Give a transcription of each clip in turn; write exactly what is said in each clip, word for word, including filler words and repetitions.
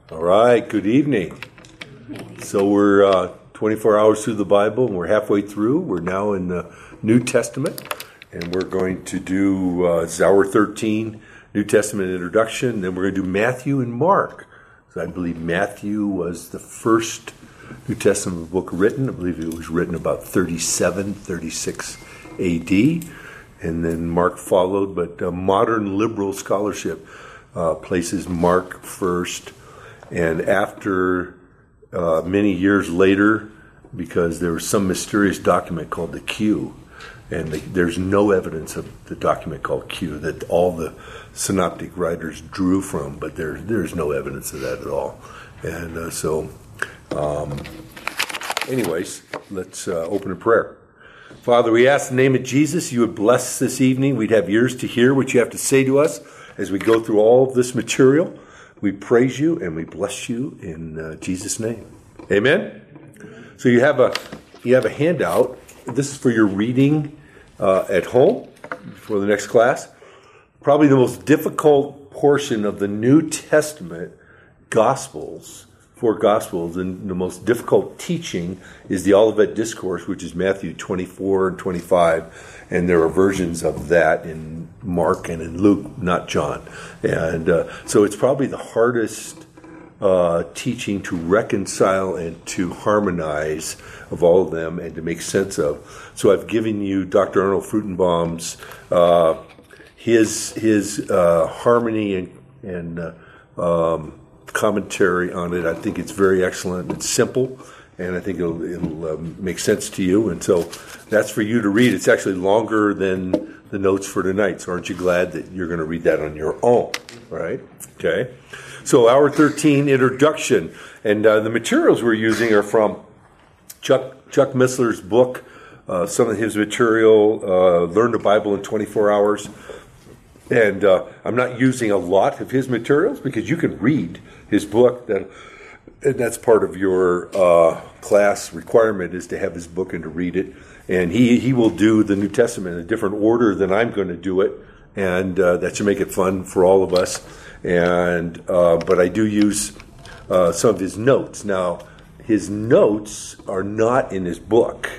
All right, good evening. So we're uh, twenty-four hours through the Bible, and we're halfway through. We're now in the New Testament, and we're going to do uh, this is hour thirteen, New Testament introduction. Then we're going to do Matthew and Mark. So I believe Matthew was the first New Testament book written. I believe it was written about thirty-seven, thirty-six A D, and then Mark followed. But uh, modern liberal scholarship uh, places Mark first. And after uh, many years later, because there was some mysterious document called the Q, and the, there's no evidence of the document called Q that all the synoptic writers drew from, but there, there's no evidence of that at all. And uh, so, um, anyways, let's uh, open in prayer. Father, we ask in the name of Jesus, you would bless this evening. We'd have ears to hear what you have to say to us as we go through all of this material. We praise you and we bless you in uh, Jesus' name. Amen? So you have a you have a handout. This is for your reading uh, at home for the next class. Probably the most difficult portion of the New Testament Gospels, four Gospels, and the most difficult teaching is the Olivet Discourse, which is Matthew twenty-four and twenty-five. And there are versions of that in Mark and in Luke, not John. And uh, so it's probably the hardest uh, teaching to reconcile and to harmonize of all of them and to make sense of. So I've given you Doctor Arnold Fruchtenbaum's uh, his his uh, harmony and, and uh, um, commentary on it. I think it's very excellent. It's simple. And I think it'll, it'll uh, make sense to you. And so that's for you to read. It's actually longer than the notes for tonight. So aren't you glad that you're going to read that on your own? Right? Okay. So hour thirteen, introduction. And uh, the materials we're using are from Chuck, Chuck Missler's book, uh, some of his material, uh, Learn the Bible in twenty-four hours. And uh, I'm not using a lot of his materials because you can read his book. That And that's part of your uh, class requirement is to have his book and to read it. And he, he will do the New Testament in a different order than I'm going to do it. And uh, that should make it fun for all of us. And uh, but I do use uh, some of his notes. Now, his notes are not in his book.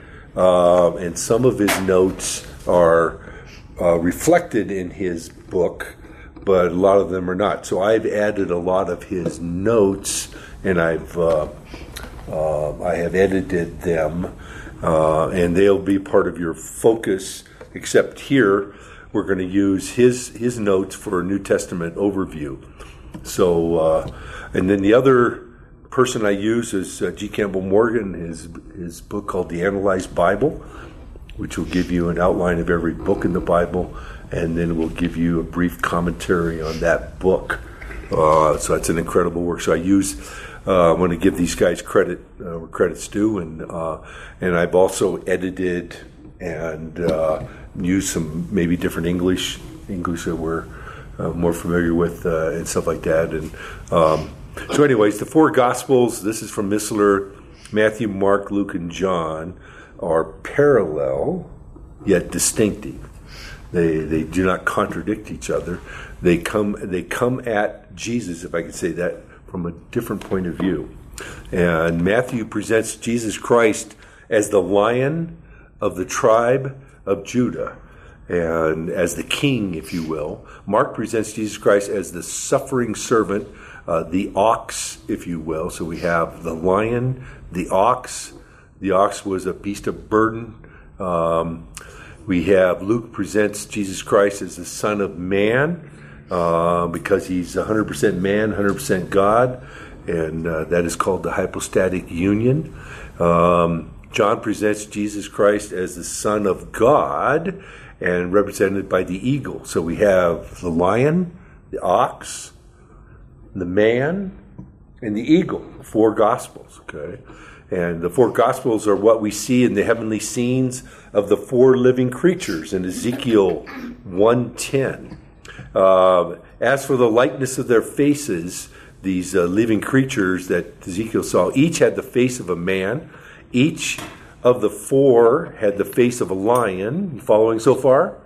Uh, and some of his notes are uh, reflected in his book, but a lot of them are not. So I've added a lot of his notes, and I've uh, uh, I have edited them, uh, and they'll be part of your focus. Except here, we're going to use his his notes for a New Testament overview. So, uh, and then the other person I use is uh, G. Campbell Morgan. His his book called The Analyzed Bible, which will give you an outline of every book in the Bible, and then we'll give you a brief commentary on that book. Uh, so it's an incredible work. So I use. Uh, I want to give these guys credit uh, where credit's due, and uh, and I've also edited and uh, used some maybe different English English that we're uh, more familiar with uh, and stuff like that. And um, so, anyways, the four Gospels. This is from Missler. Matthew, Mark, Luke, and John are parallel yet distinctive. They they do not contradict each other. They come they come at Jesus, if I could say that, from a different point of view. And Matthew presents Jesus Christ as the Lion of the tribe of Judah, and as the king, if you will. Mark presents Jesus Christ as the suffering servant, uh, the ox, if you will. So we have the lion, the ox. The ox was a beast of burden. Um, we have Luke presents Jesus Christ as the Son of Man, Uh, because he's one hundred percent man, one hundred percent God, and uh, that is called the hypostatic union. Um, John presents Jesus Christ as the Son of God, and represented by the eagle. So we have the lion, the ox, the man, and the eagle. Four Gospels, okay? And the four Gospels are what we see in the heavenly scenes of the four living creatures in Ezekiel one ten. Uh, as for the likeness of their faces, these uh, living creatures that Ezekiel saw, each had the face of a man. Each of the four had the face of a lion. You following so far?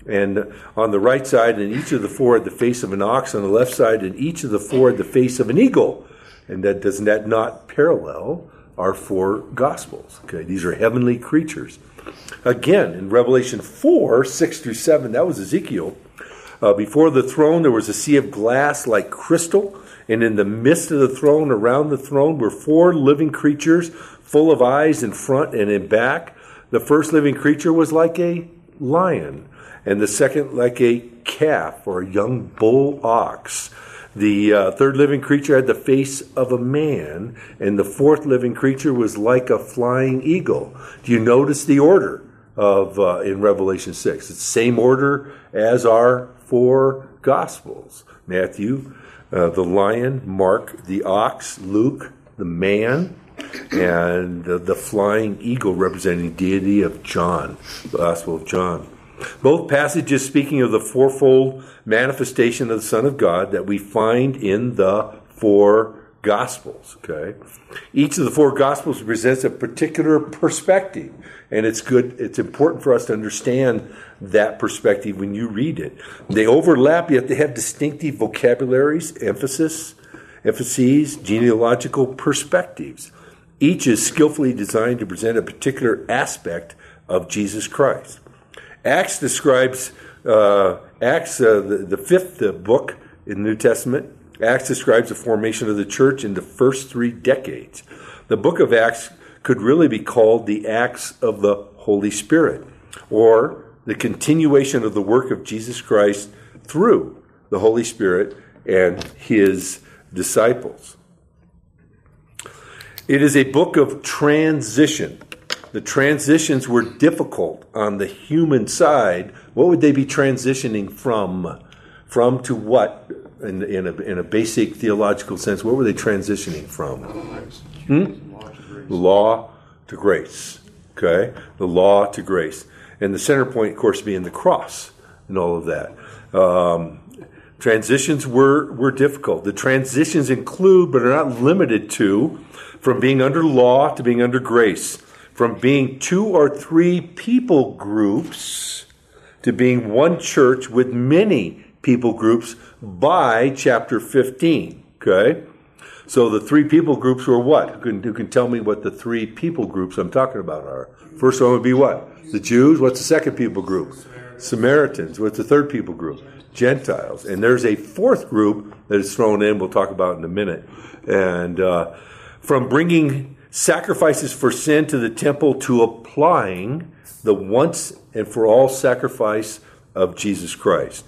And on the right side, and each of the four had the face of an ox. On the left side, and each of the four had the face of an eagle. And that does that not parallel our four Gospels? Okay, these are heavenly creatures. Again, in Revelation four, six through seven, that was Ezekiel. Uh, before the throne, there was a sea of glass like crystal. And in the midst of the throne, around the throne, were four living creatures, full of eyes in front and in back. The first living creature was like a lion, and the second like a calf or a young bull ox. The uh, third living creature had the face of a man, and the fourth living creature was like a flying eagle. Do you notice the order of uh, in Revelation six? It's the same order as our four Gospels. Matthew, uh, the lion; Mark, the ox; Luke, the man; and uh, the flying eagle representing the deity of John, the Gospel of John. Both passages speaking of the fourfold manifestation of the Son of God that we find in the four Gospels. Okay, each of the four Gospels presents a particular perspective, and it's good. It's important for us to understand that perspective when you read it. They overlap, yet they have distinctive vocabularies, emphasis, emphases, genealogical perspectives. Each is skillfully designed to present a particular aspect of Jesus Christ. Acts describes, uh, Acts, uh, the, the fifth uh, book in the New Testament, Acts describes the formation of the church in the first three decades. The book of Acts could really be called the Acts of the Holy Spirit, or the continuation of the work of Jesus Christ through the Holy Spirit and his disciples. It is a book of transition. The transitions were difficult on the human side. What would they be transitioning from? From to what? In, in, a, in a basic theological sense, what were they transitioning from? Hmm? Law to grace. Law to grace. Okay? The law to grace. And the center point, of course, being the cross and all of that. Um, transitions were, were difficult. The transitions include, but are not limited to, from being under law to being under grace. From being two or three people groups to being one church with many people groups by chapter fifteen. Okay? So the three people groups were what? Who can, who can tell me what the three people groups I'm talking about are? First one would be what? The Jews. What's the second people group? Samaritans. Samaritans. What's the third people group? Gentiles. And there's a fourth group that is thrown in, we'll talk about in a minute. And uh, from bringing sacrifices for sin to the temple to applying the once and for all sacrifice of Jesus Christ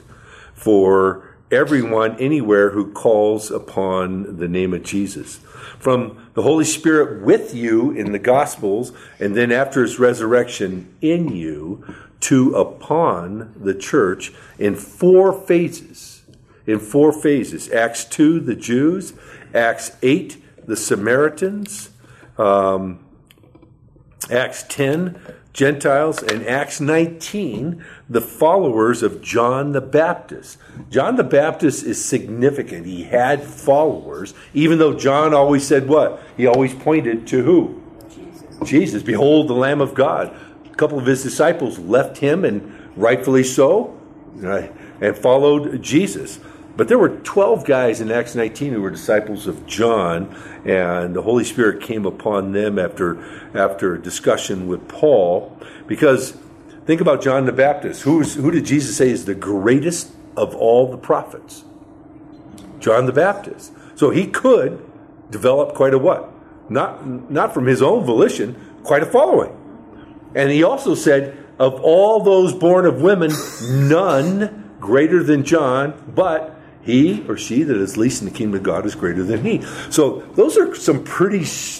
for everyone anywhere who calls upon the name of Jesus. From the Holy Spirit with you in the Gospels, and then after his resurrection in you, to upon the church in four phases. In four phases. Acts two, the Jews. Acts eight, the Samaritans. Um, Acts ten, Gentiles, and Acts nineteen, the followers of John the Baptist. John the Baptist is significant. He had followers, even though John always said what? He always pointed to who? Jesus. Jesus. Behold, the Lamb of God. A couple of his disciples left him, and rightfully so, and followed Jesus. But there were twelve guys in Acts nineteen who were disciples of John, and the Holy Spirit came upon them after after a discussion with Paul. Because think about John the Baptist. Who's, who did Jesus say is the greatest of all the prophets? John the Baptist. So he could develop quite a what? Not, not from his own volition, quite a following. And he also said, of all those born of women, none greater than John, but he or she that is least in the kingdom of God is greater than he. So those are some pretty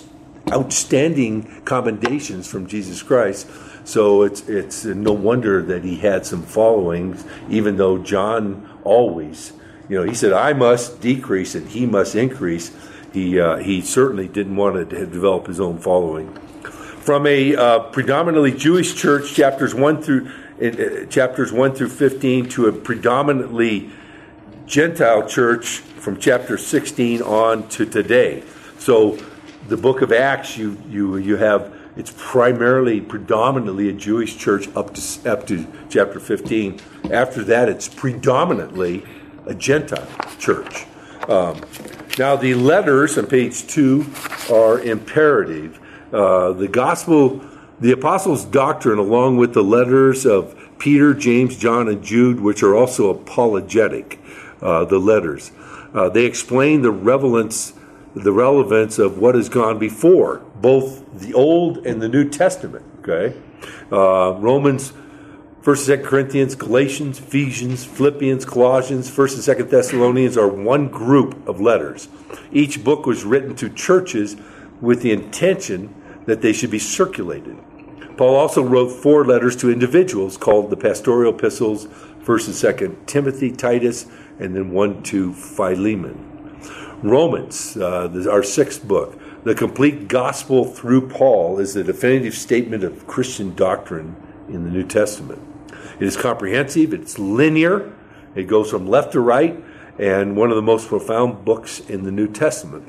outstanding commendations from Jesus Christ. So it's it's no wonder that he had some followings, even though John always, you know, he said, I must decrease and he must increase. He uh, he certainly didn't want to develop his own following. From a uh, predominantly Jewish church, chapters one through uh, chapters one through fifteen, to a predominantly Gentile church from chapter sixteen on to today. So the book of Acts, you you you have it's primarily, predominantly a Jewish church up to up to chapter fifteen. After that, it's predominantly a Gentile church. Um, now, the letters on page two are imperative. Uh, the gospel, the apostles' doctrine, along with the letters of Peter, James, John, and Jude, which are also apologetic, uh, the letters, uh, they explain the relevance, the relevance of what has gone before, both the Old and the New Testament. Okay, uh, Romans, First and Second Corinthians, Galatians, Ephesians, Philippians, Colossians, First and Second Thessalonians are one group of letters. Each book was written to churches with the intention that they should be circulated. Paul also wrote four letters to individuals called the pastoral epistles, First and Second Timothy, Titus, and then one to Philemon. Romans, uh, our sixth book, the complete gospel through Paul, is the definitive statement of Christian doctrine in the New Testament. It is comprehensive, it's linear, it goes from left to right, and one of the most profound books in the New Testament.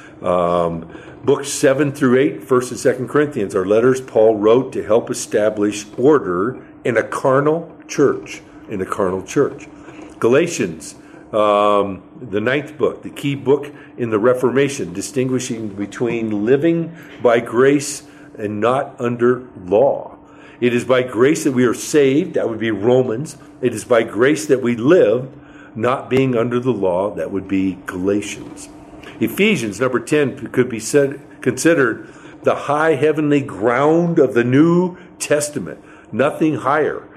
Um, books seven through eight, First and Second Corinthians, are letters Paul wrote to help establish order in a carnal church. In a carnal church. Galatians, um, the ninth book, the key book in the Reformation, distinguishing between living by grace and not under law. It is by grace that we are saved, that would be Romans. It is by grace that we live, not being under the law, that would be Galatians. Ephesians, number ten, could be said, considered the high heavenly ground of the New Testament. Nothing higher.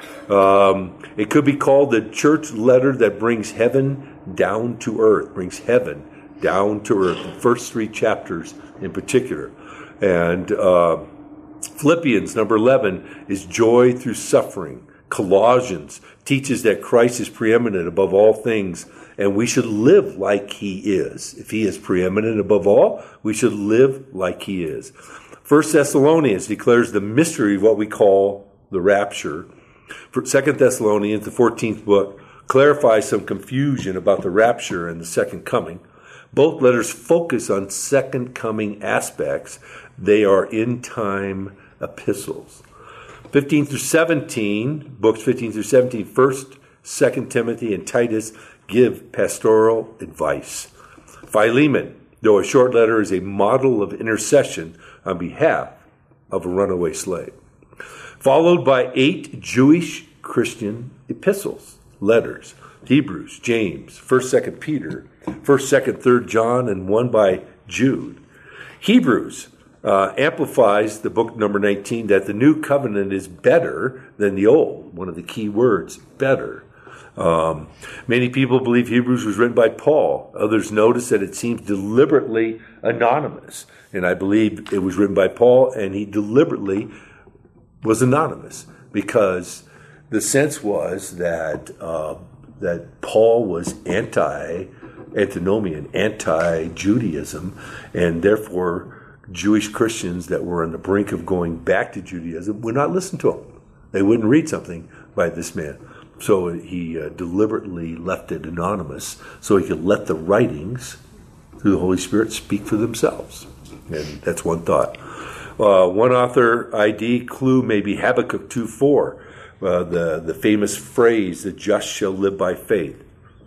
Um, it could be called the church letter that brings heaven down to earth, brings heaven down to earth, the first three chapters in particular. And uh, Philippians, number eleven, is joy through suffering. Colossians teaches that Christ is preeminent above all things, and we should live like he is. If he is preeminent above all, we should live like he is. First Thessalonians declares the mystery of what we call the rapture. Second Thessalonians, the fourteenth book, clarifies some confusion about the rapture and the second coming. Both letters focus on second coming aspects. They are end-time epistles. fifteen through seventeen, books fifteen through seventeen, First, Second Timothy, and Titus give pastoral advice. Philemon, though a short letter, is a model of intercession on behalf of a runaway slave. Followed by eight Jewish Christian epistles, letters, Hebrews, James, First, Second Peter, First, Second, Third John, and one by Jude. Hebrews uh, amplifies the book number nineteen that the new covenant is better than the old. One of the key words, better. Um, many people believe Hebrews was written by Paul. Others notice that it seems deliberately anonymous. And I believe it was written by Paul, and he deliberately was anonymous because the sense was that uh, that Paul was anti-antinomian, anti-Judaism, and therefore Jewish Christians that were on the brink of going back to Judaism would not listen to him. They wouldn't read something by this man. So he uh, deliberately left it anonymous so he could let the writings through the Holy Spirit speak for themselves. And that's one thought. Uh, one author I D clue may be Habakkuk two four, uh, the, the famous phrase, the just shall live by faith.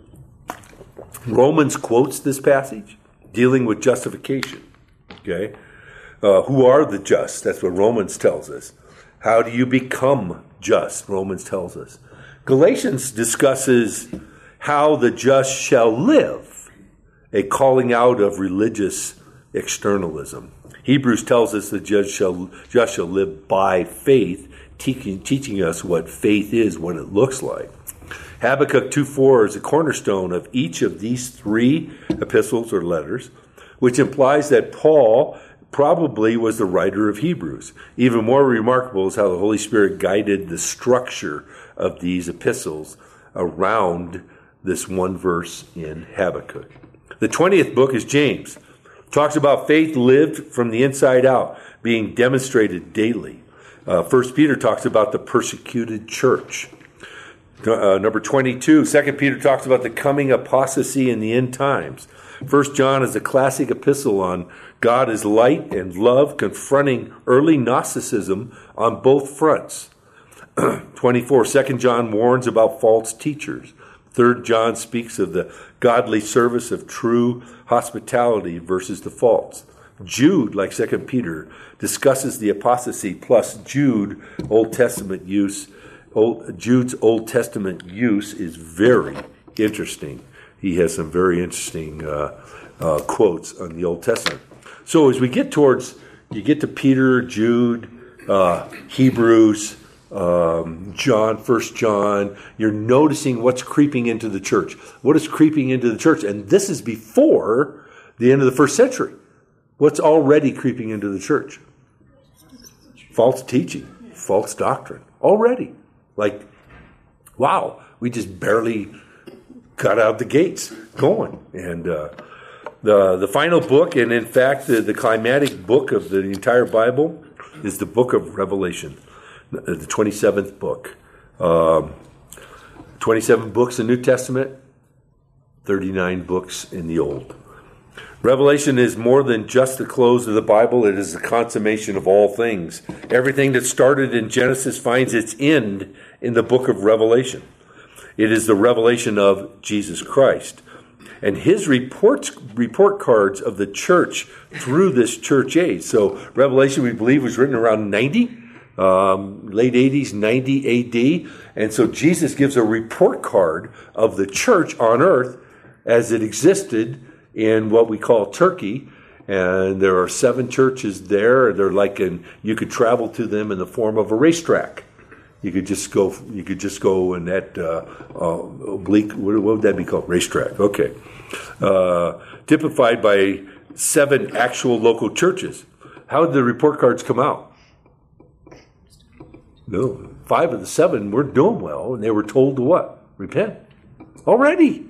Romans quotes this passage dealing with justification. Okay, uh, who are the just? That's what Romans tells us. How do you become just? Romans tells us. Galatians discusses how the just shall live, a calling out of religious externalism. Hebrews tells us the just shall, just shall live by faith, teaching, teaching us what faith is, what it looks like. Habakkuk two four is a cornerstone of each of these three epistles or letters, which implies that Paul probably was the writer of Hebrews. Even more remarkable is how the Holy Spirit guided the structure of these epistles around this one verse in Habakkuk. The twentieth book is James. It talks about faith lived from the inside out, being demonstrated daily. Uh, First Peter talks about the persecuted church. Uh, number twenty-two, Second Peter talks about the coming apostasy in the end times. First John is a classic epistle on God is light and love, confronting early Gnosticism on both fronts. twenty-four, Second John warns about false teachers. Third John speaks of the godly service of true hospitality versus the false. Jude, like Second Peter, discusses the apostasy, plus Jude, Old Testament use. Old, Jude's Old Testament use is very interesting. He has some very interesting uh, uh, quotes on the Old Testament. So as we get towards, you get to Peter, Jude, uh, Hebrews, um, John, First John, you're noticing what's creeping into the church. What is creeping into the church? And this is before the end of the first century. What's already creeping into the church? False teaching, false doctrine, already. Like, wow, we just barely got out the gates going. And uh, the the final book, and in fact, the, the climatic book of the entire Bible is the book of Revelation, the twenty-seventh book. Um, twenty-seven books in the New Testament, thirty-nine books in the Old. Revelation is more than just the close of the Bible. It is the consummation of all things. Everything that started in Genesis finds its end in the book of Revelation. It is the revelation of Jesus Christ. And his reports, report cards of the church through this church age. So Revelation, we believe, was written around ninety, um, late eighties, ninety A D. And so Jesus gives a report card of the church on earth as it existed in what we call Turkey, and there are seven churches there. They're like in, you could travel to them in the form of a racetrack. You could just go. You could just go in that uh, uh, oblique. What, what would that be called? Racetrack. Okay. Uh, typified by seven actual local churches. How did the report cards come out? No, five of the seven weren't doing well, and they were told to what? Repent. Already.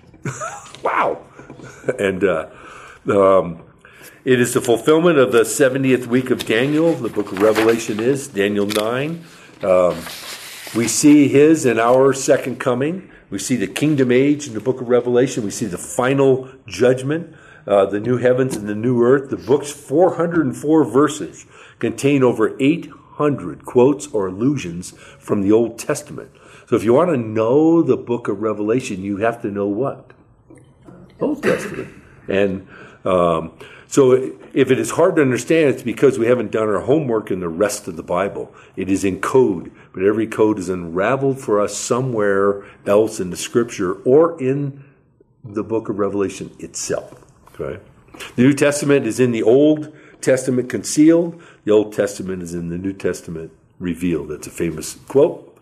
Wow. And uh, um, it is the fulfillment of the seventieth week of Daniel. The book of Revelation is Daniel nine. Um, we see his and our second coming. We see the kingdom age in the book of Revelation. We see the final judgment, uh, the new heavens and the new earth. The book's four hundred four verses contain over eight hundred quotes or allusions from the Old Testament. So if you want to know the book of Revelation, you have to know what? Old Testament. And um, so if it is hard to understand, it's because we haven't done our homework in the rest of the Bible. It is in code, but every code is unraveled for us somewhere else in the Scripture or in the book of Revelation itself. Okay? The New Testament is in the Old Testament concealed. The Old Testament is in the New Testament revealed. That's a famous quote.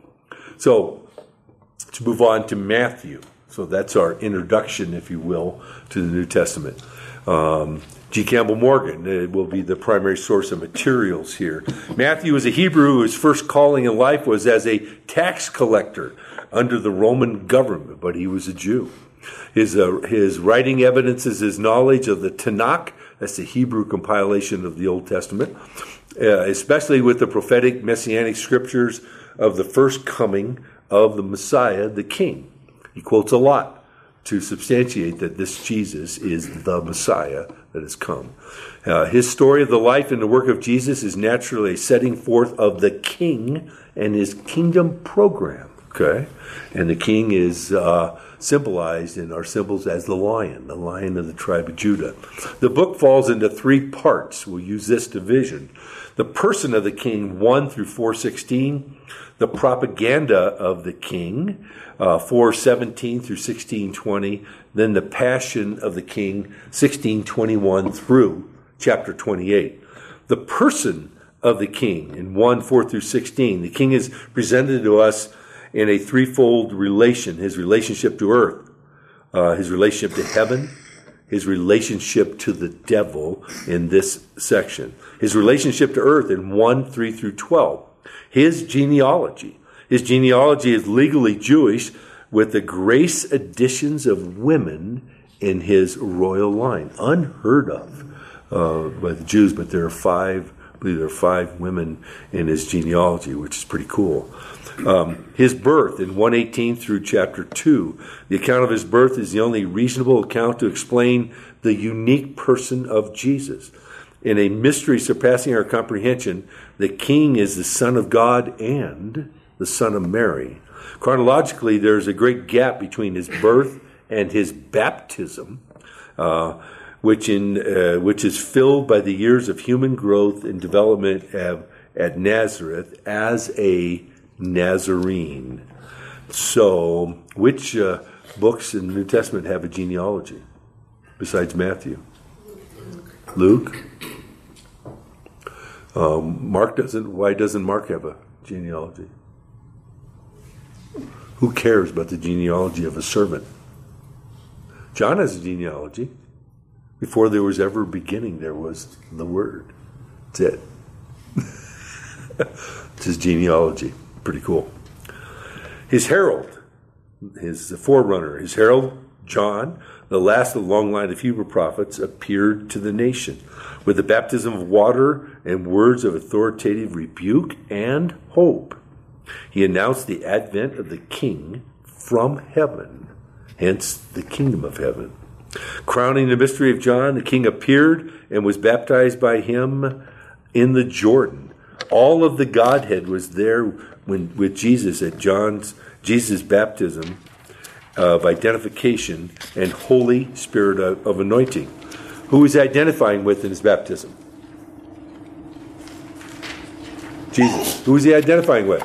So let's move on to Matthew. So that's our introduction, if you will, to the New Testament. Um, G. Campbell Morgan uh, will be the primary source of materials here. Matthew was a Hebrew whose first calling in life was as a tax collector under the Roman government, but he was a Jew. His, uh, his writing evidences his knowledge of the Tanakh, that's the Hebrew compilation of the Old Testament, uh, especially with the prophetic messianic scriptures of the first coming of the Messiah, the King. He quotes a lot to substantiate that this Jesus is the Messiah that has come. Uh, his story of the life and the work of Jesus is naturally a setting forth of the King and his kingdom program. Okay? And the King is uh, symbolized in our symbols as the lion, the lion of the tribe of Judah. The book falls into three parts. We'll use this division. The person of the King, one through four sixteen. The propaganda of the King, uh, four seventeen through sixteen twenty. Then the passion of the King, sixteen twenty-one through chapter twenty-eight. The person of the King, in one four through sixteen. The King is presented to us in a threefold relation. His relationship to earth, uh, his relationship to heaven, his relationship to the devil in this section. His relationship to earth in one, three through twelve. His genealogy. His genealogy is legally Jewish with the grace additions of women in his royal line. Unheard of uh, by the Jews, but there are five believe there are five women in his genealogy, which is pretty cool. Um, his birth in one eighteen through chapter two. The account of his birth is the only reasonable account to explain the unique person of Jesus. In a mystery surpassing our comprehension, the king is the Son of God and the Son of Mary. Chronologically, there's a great gap between his birth and his baptism, uh, which in uh, which is filled by the years of human growth and development at, at Nazareth as a Nazarene. So, which uh, books in the New Testament have a genealogy besides Matthew? Luke. Um, Mark doesn't. Why doesn't Mark have a genealogy? Who cares about the genealogy of a servant? John has a genealogy. Before there was ever a beginning, there was the Word. That's it. It's his genealogy. Pretty cool. His herald, his forerunner, his herald, John, the last of the long line of Hebrew prophets, appeared to the nation with the baptism of water and words of authoritative rebuke and hope. He announced the advent of the King from heaven, hence the kingdom of heaven. Crowning the mystery of John, the King appeared and was baptized by him in the Jordan. All of the Godhead was there when, with Jesus at John's Jesus' baptism of identification and Holy Spirit of, of anointing. Who is he identifying with in his baptism? Jesus. Who is he identifying with?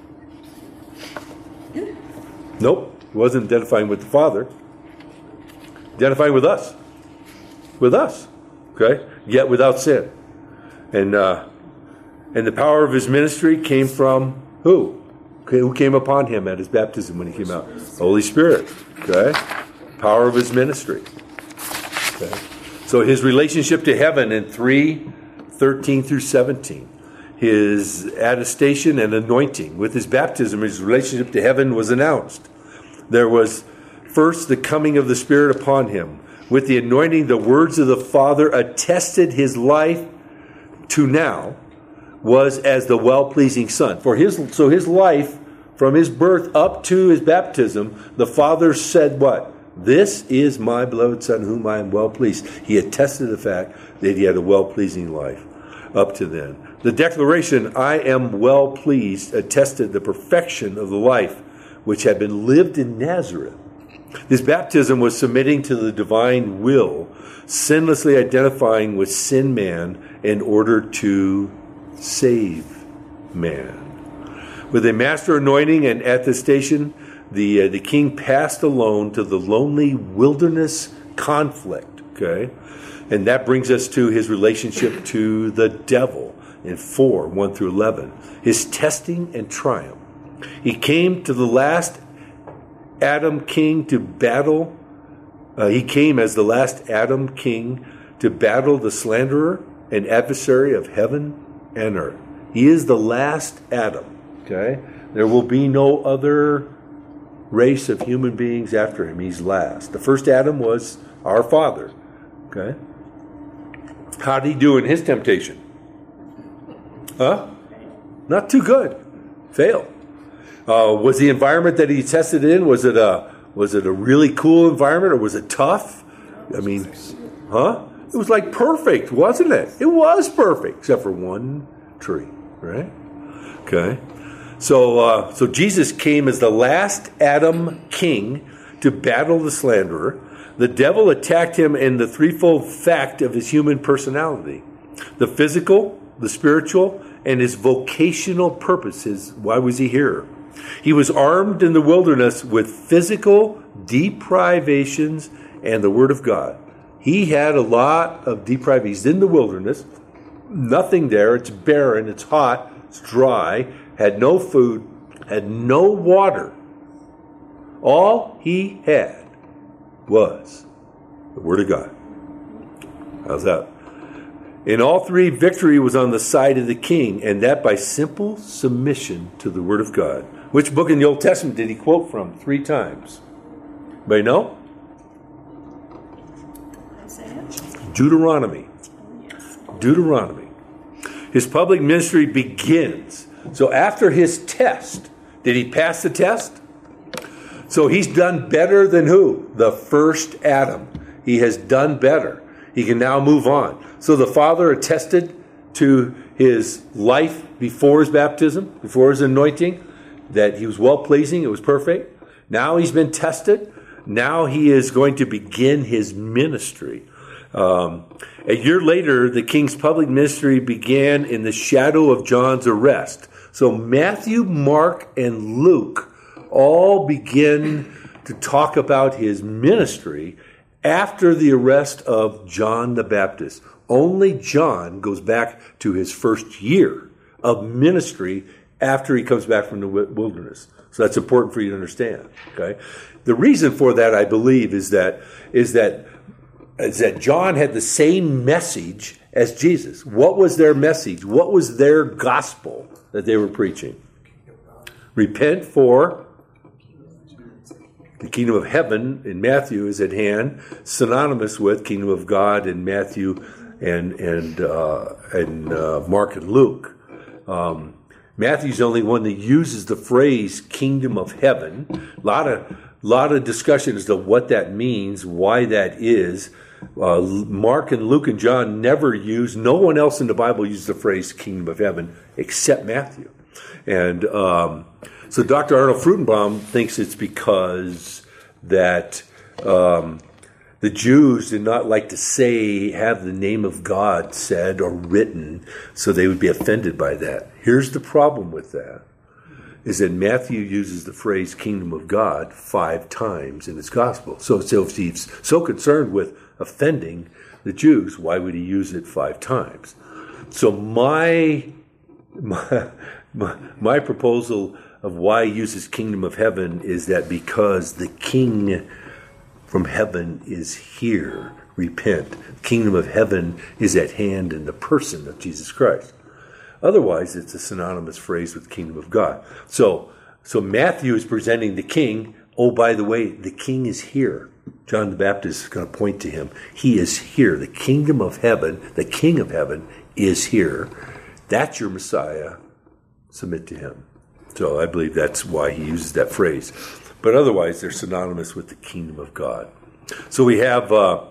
Nope. He wasn't identifying with the Father. Identifying with us. With us. Okay? Yet without sin. And uh, and the power of his ministry came from who? Okay, who came upon him at his baptism when he came out? Holy Spirit. Okay? Power of his ministry. Okay? So his relationship to heaven in three thirteen through seventeen. His attestation and anointing. With his baptism, his relationship to heaven was announced. There was first the coming of the Spirit upon him. With the anointing, the words of the Father attested his life to now was as the well-pleasing Son. For his, so his life, from his birth up to his baptism, the Father said what? This is my beloved Son, whom I am well pleased. He attested the fact that he had a well-pleasing life up to then. The declaration, I am well pleased, attested the perfection of the life which had been lived in Nazareth. This baptism was submitting to the divine will, sinlessly identifying with sin man in order to save man. With a master anointing and attestation, the uh, the king passed alone to the lonely wilderness conflict. Okay, and that brings us to his relationship to the devil in four one through eleven. His testing and triumph. He came to the last Adam king to battle. Uh, he came as the last Adam king to battle the slanderer and adversary of heaven and earth. He is the last Adam. Okay, there will be no other race of human beings after him. He's last. The first Adam was our father. Okay, how did he do in his temptation? Huh? Not too good. Failed. Uh, was the environment that he tested in, was it a was it a really cool environment or was it tough? I mean, huh? It was like perfect, wasn't it? It was perfect, except for one tree, right? Okay. So, uh, so Jesus came as the last Adam king to battle the slanderer. The devil attacked him in the threefold fact of his human personality: the physical, the spiritual, and his vocational purposes. Why was he here? He was armed in the wilderness with physical deprivations and the Word of God. He had a lot of deprivations in the wilderness. Nothing there. It's barren. It's hot. It's dry. Had no food. Had no water. All he had was the Word of God. How's that? In all three, victory was on the side of the king, and that by simple submission to the Word of God. Which book in the Old Testament did he quote from three times? Anybody know? Isaiah. Deuteronomy. Deuteronomy. His public ministry begins. So after his test, did he pass the test? So he's done better than who? The first Adam. He has done better. He can now move on. So the Father attested to his life before his baptism, before his anointing, that he was well-pleasing, it was perfect. Now he's been tested. Now he is going to begin his ministry. Um, a year later, the king's public ministry began in the shadow of John's arrest. So Matthew, Mark, and Luke all begin to talk about his ministry after the arrest of John the Baptist. Only John goes back to his first year of ministry after he comes back from the wilderness. So that's important for you to understand. Okay, the reason for that, I believe, is that is that is that John had the same message as Jesus. What was their message? What was their gospel that they were preaching? Repent, for the kingdom of heaven in Matthew is at hand, synonymous with kingdom of God in Matthew and and uh, and uh, Mark and Luke. Um, Matthew's the only one that uses the phrase kingdom of heaven. A lot of lot of discussion as to what that means, why that is. Uh, Mark and Luke and John never use, no one else in the Bible uses the phrase kingdom of heaven except Matthew. And um, so Doctor Arnold Fruchtenbaum thinks it's because that um, the Jews did not like to say, have the name of God said or written, so they would be offended by that. Here's the problem with that, is that Matthew uses the phrase kingdom of God five times in his gospel. So, so if he's so concerned with offending the Jews, why would he use it five times? So my my my, my proposal of why he uses kingdom of heaven is that because the king from heaven is here. Repent. The kingdom of heaven is at hand in the person of Jesus Christ. Otherwise, it's a synonymous phrase with the kingdom of God. So, so Matthew is presenting the king. Oh, by the way, the king is here. John the Baptist is going to point to him. He is here. The kingdom of heaven, the king of heaven is here. That's your Messiah. Submit to him. So I believe that's why he uses that phrase. But otherwise, they're synonymous with the kingdom of God. So we have uh,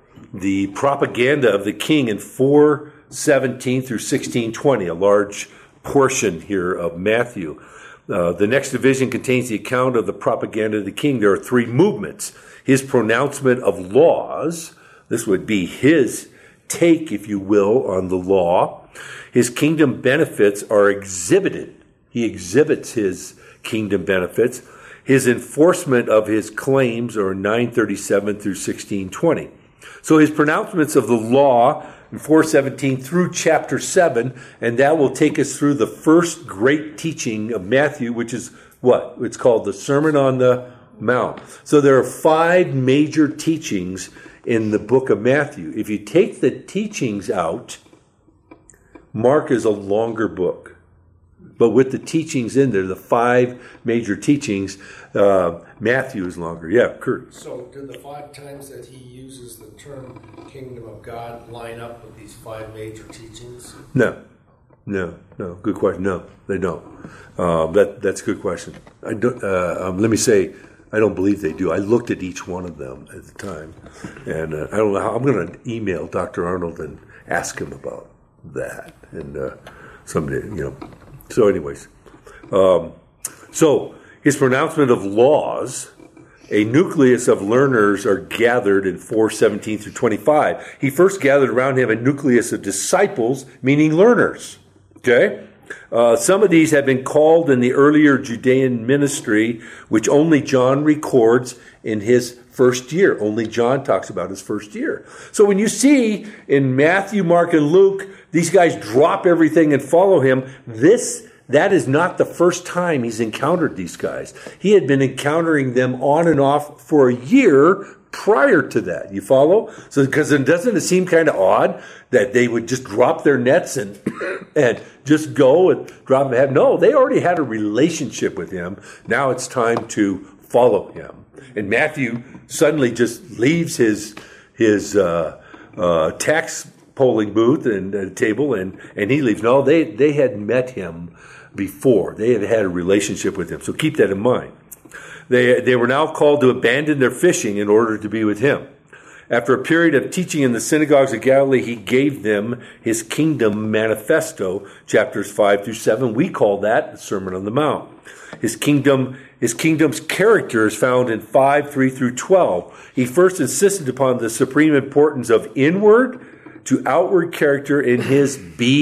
the propaganda of the king in four seventeen through sixteen twenty, a large portion here of Matthew. Uh, the next division contains the account of the propaganda of the king. There are three movements. His pronouncement of laws, this would be his take, if you will, on the law. His kingdom benefits are exhibited. He exhibits his kingdom benefits. His enforcement of his claims are nine thirty-seven through sixteen twenty. So his pronouncements of the law in four seventeen through chapter seven, and that will take us through the first great teaching of Matthew, which is what? It's called the Sermon on the Mount. So there are five major teachings in the book of Matthew. If you take the teachings out, Mark is a longer book. But with the teachings in there, the five major teachings, uh, Matthew is longer. Yeah, Kurt. So do the five times that he uses the term kingdom of God line up with these five major teachings? No. No, no. Good question. No, they don't. Uh, that That's a good question. I don't, uh, um, let me say, I don't believe they do. I looked at each one of them at the time. And uh, I don't know how. I'm going to email Doctor Arnold and ask him about that. And uh, someday, you know. So anyways, um, so his pronouncement of laws, a nucleus of learners are gathered in four seventeen through twenty-five. He first gathered around him a nucleus of disciples, meaning learners. Okay? Uh, some of these have been called in the earlier Judean ministry, which only John records in his first year. Only John talks about his first year. So when you see in Matthew, Mark, and Luke, these guys drop everything and follow him, this that is not the first time he's encountered these guys. He had been encountering them on and off for a year prior to that. You follow? So because it doesn't it seem kind of odd that they would just drop their nets and and just go and drop them? No, they already had a relationship with him. Now it's time to follow him. And Matthew suddenly just leaves his his uh, uh, tax polling booth and uh, table, and, and he leaves. No, they, they had met him before. They had had a relationship with him. So keep that in mind. They, they were now called to abandon their fishing in order to be with him. After a period of teaching in the synagogues of Galilee, he gave them his kingdom manifesto, chapters five through seven. We call that the Sermon on the Mount. His kingdom, his kingdom's character is found in five, three through twelve. He first insisted upon the supreme importance of inward to outward character in his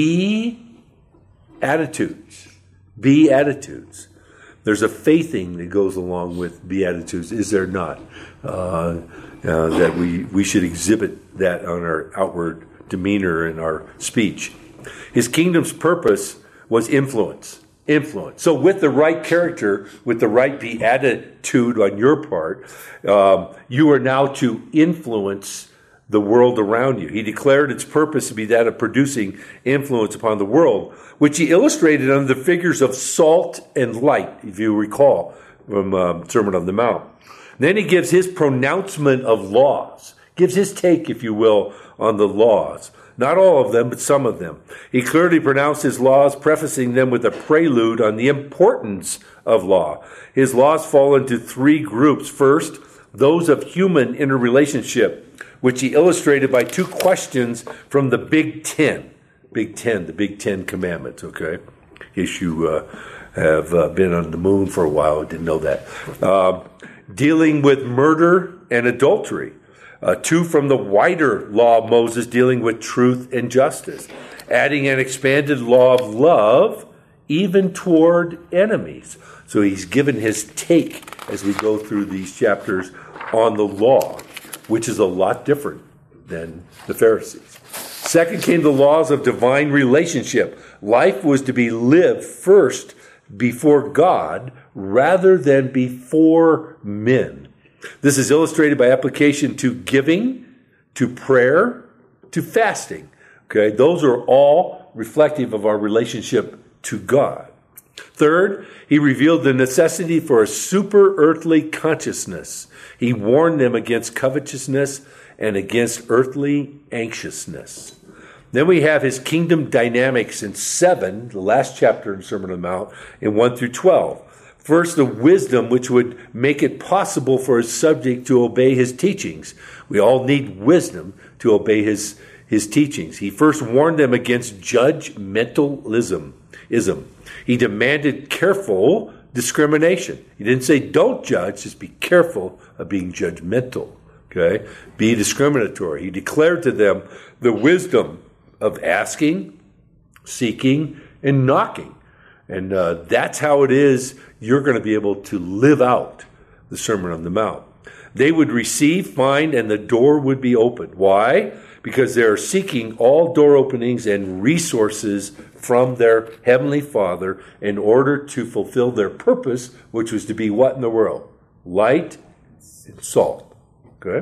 Beatitudes. Beatitudes. There's a faithing that goes along with Beatitudes, is there not? Uh, uh, that we, we should exhibit that on our outward demeanor and our speech. His kingdom's purpose was influence. Influence. So with the right character, with the right beatitude on your part, um, you are now to influence the world around you. He declared its purpose to be that of producing influence upon the world, which he illustrated under the figures of salt and light, if you recall from um, Sermon on the Mount. Then he gives his pronouncement of laws, gives his take, if you will, on the laws. Not all of them, but some of them. He clearly pronounced his laws, prefacing them with a prelude on the importance of law. His laws fall into three groups. First, those of human interrelationship, which he illustrated by two questions from the Big Ten. Big Ten, the Big Ten Commandments, okay? In case you uh, have uh, been on the moon for a while, didn't know that. Uh, dealing with murder and adultery. Uh, two from the wider law of Moses dealing with truth and justice. Adding an expanded law of love even toward enemies. So he's given his take as we go through these chapters on the law, which is a lot different than the Pharisees. Second came the laws of divine relationship. Life was to be lived first before God rather than before men. This is illustrated by application to giving, to prayer, to fasting. Okay, those are all reflective of our relationship to God. Third, he revealed the necessity for a super earthly consciousness. He warned them against covetousness and against earthly anxiousness. Then we have his kingdom dynamics in seven, the last chapter in Sermon on the Mount, in one through twelve. First, the wisdom which would make it possible for his subject to obey his teachings. We all need wisdom to obey his, his teachings. He first warned them against judgmentalism. Ism. He demanded careful discrimination. He didn't say don't judge, just be careful of being judgmental. Okay? Be discriminatory. He declared to them the wisdom of asking, seeking, and knocking. And uh, that's how it is you're going to be able to live out the Sermon on the Mount. They would receive, find, and the door would be opened. Why? Because they're seeking all door openings and resources from their Heavenly Father in order to fulfill their purpose, which was to be what in the world? Light and salt. Okay?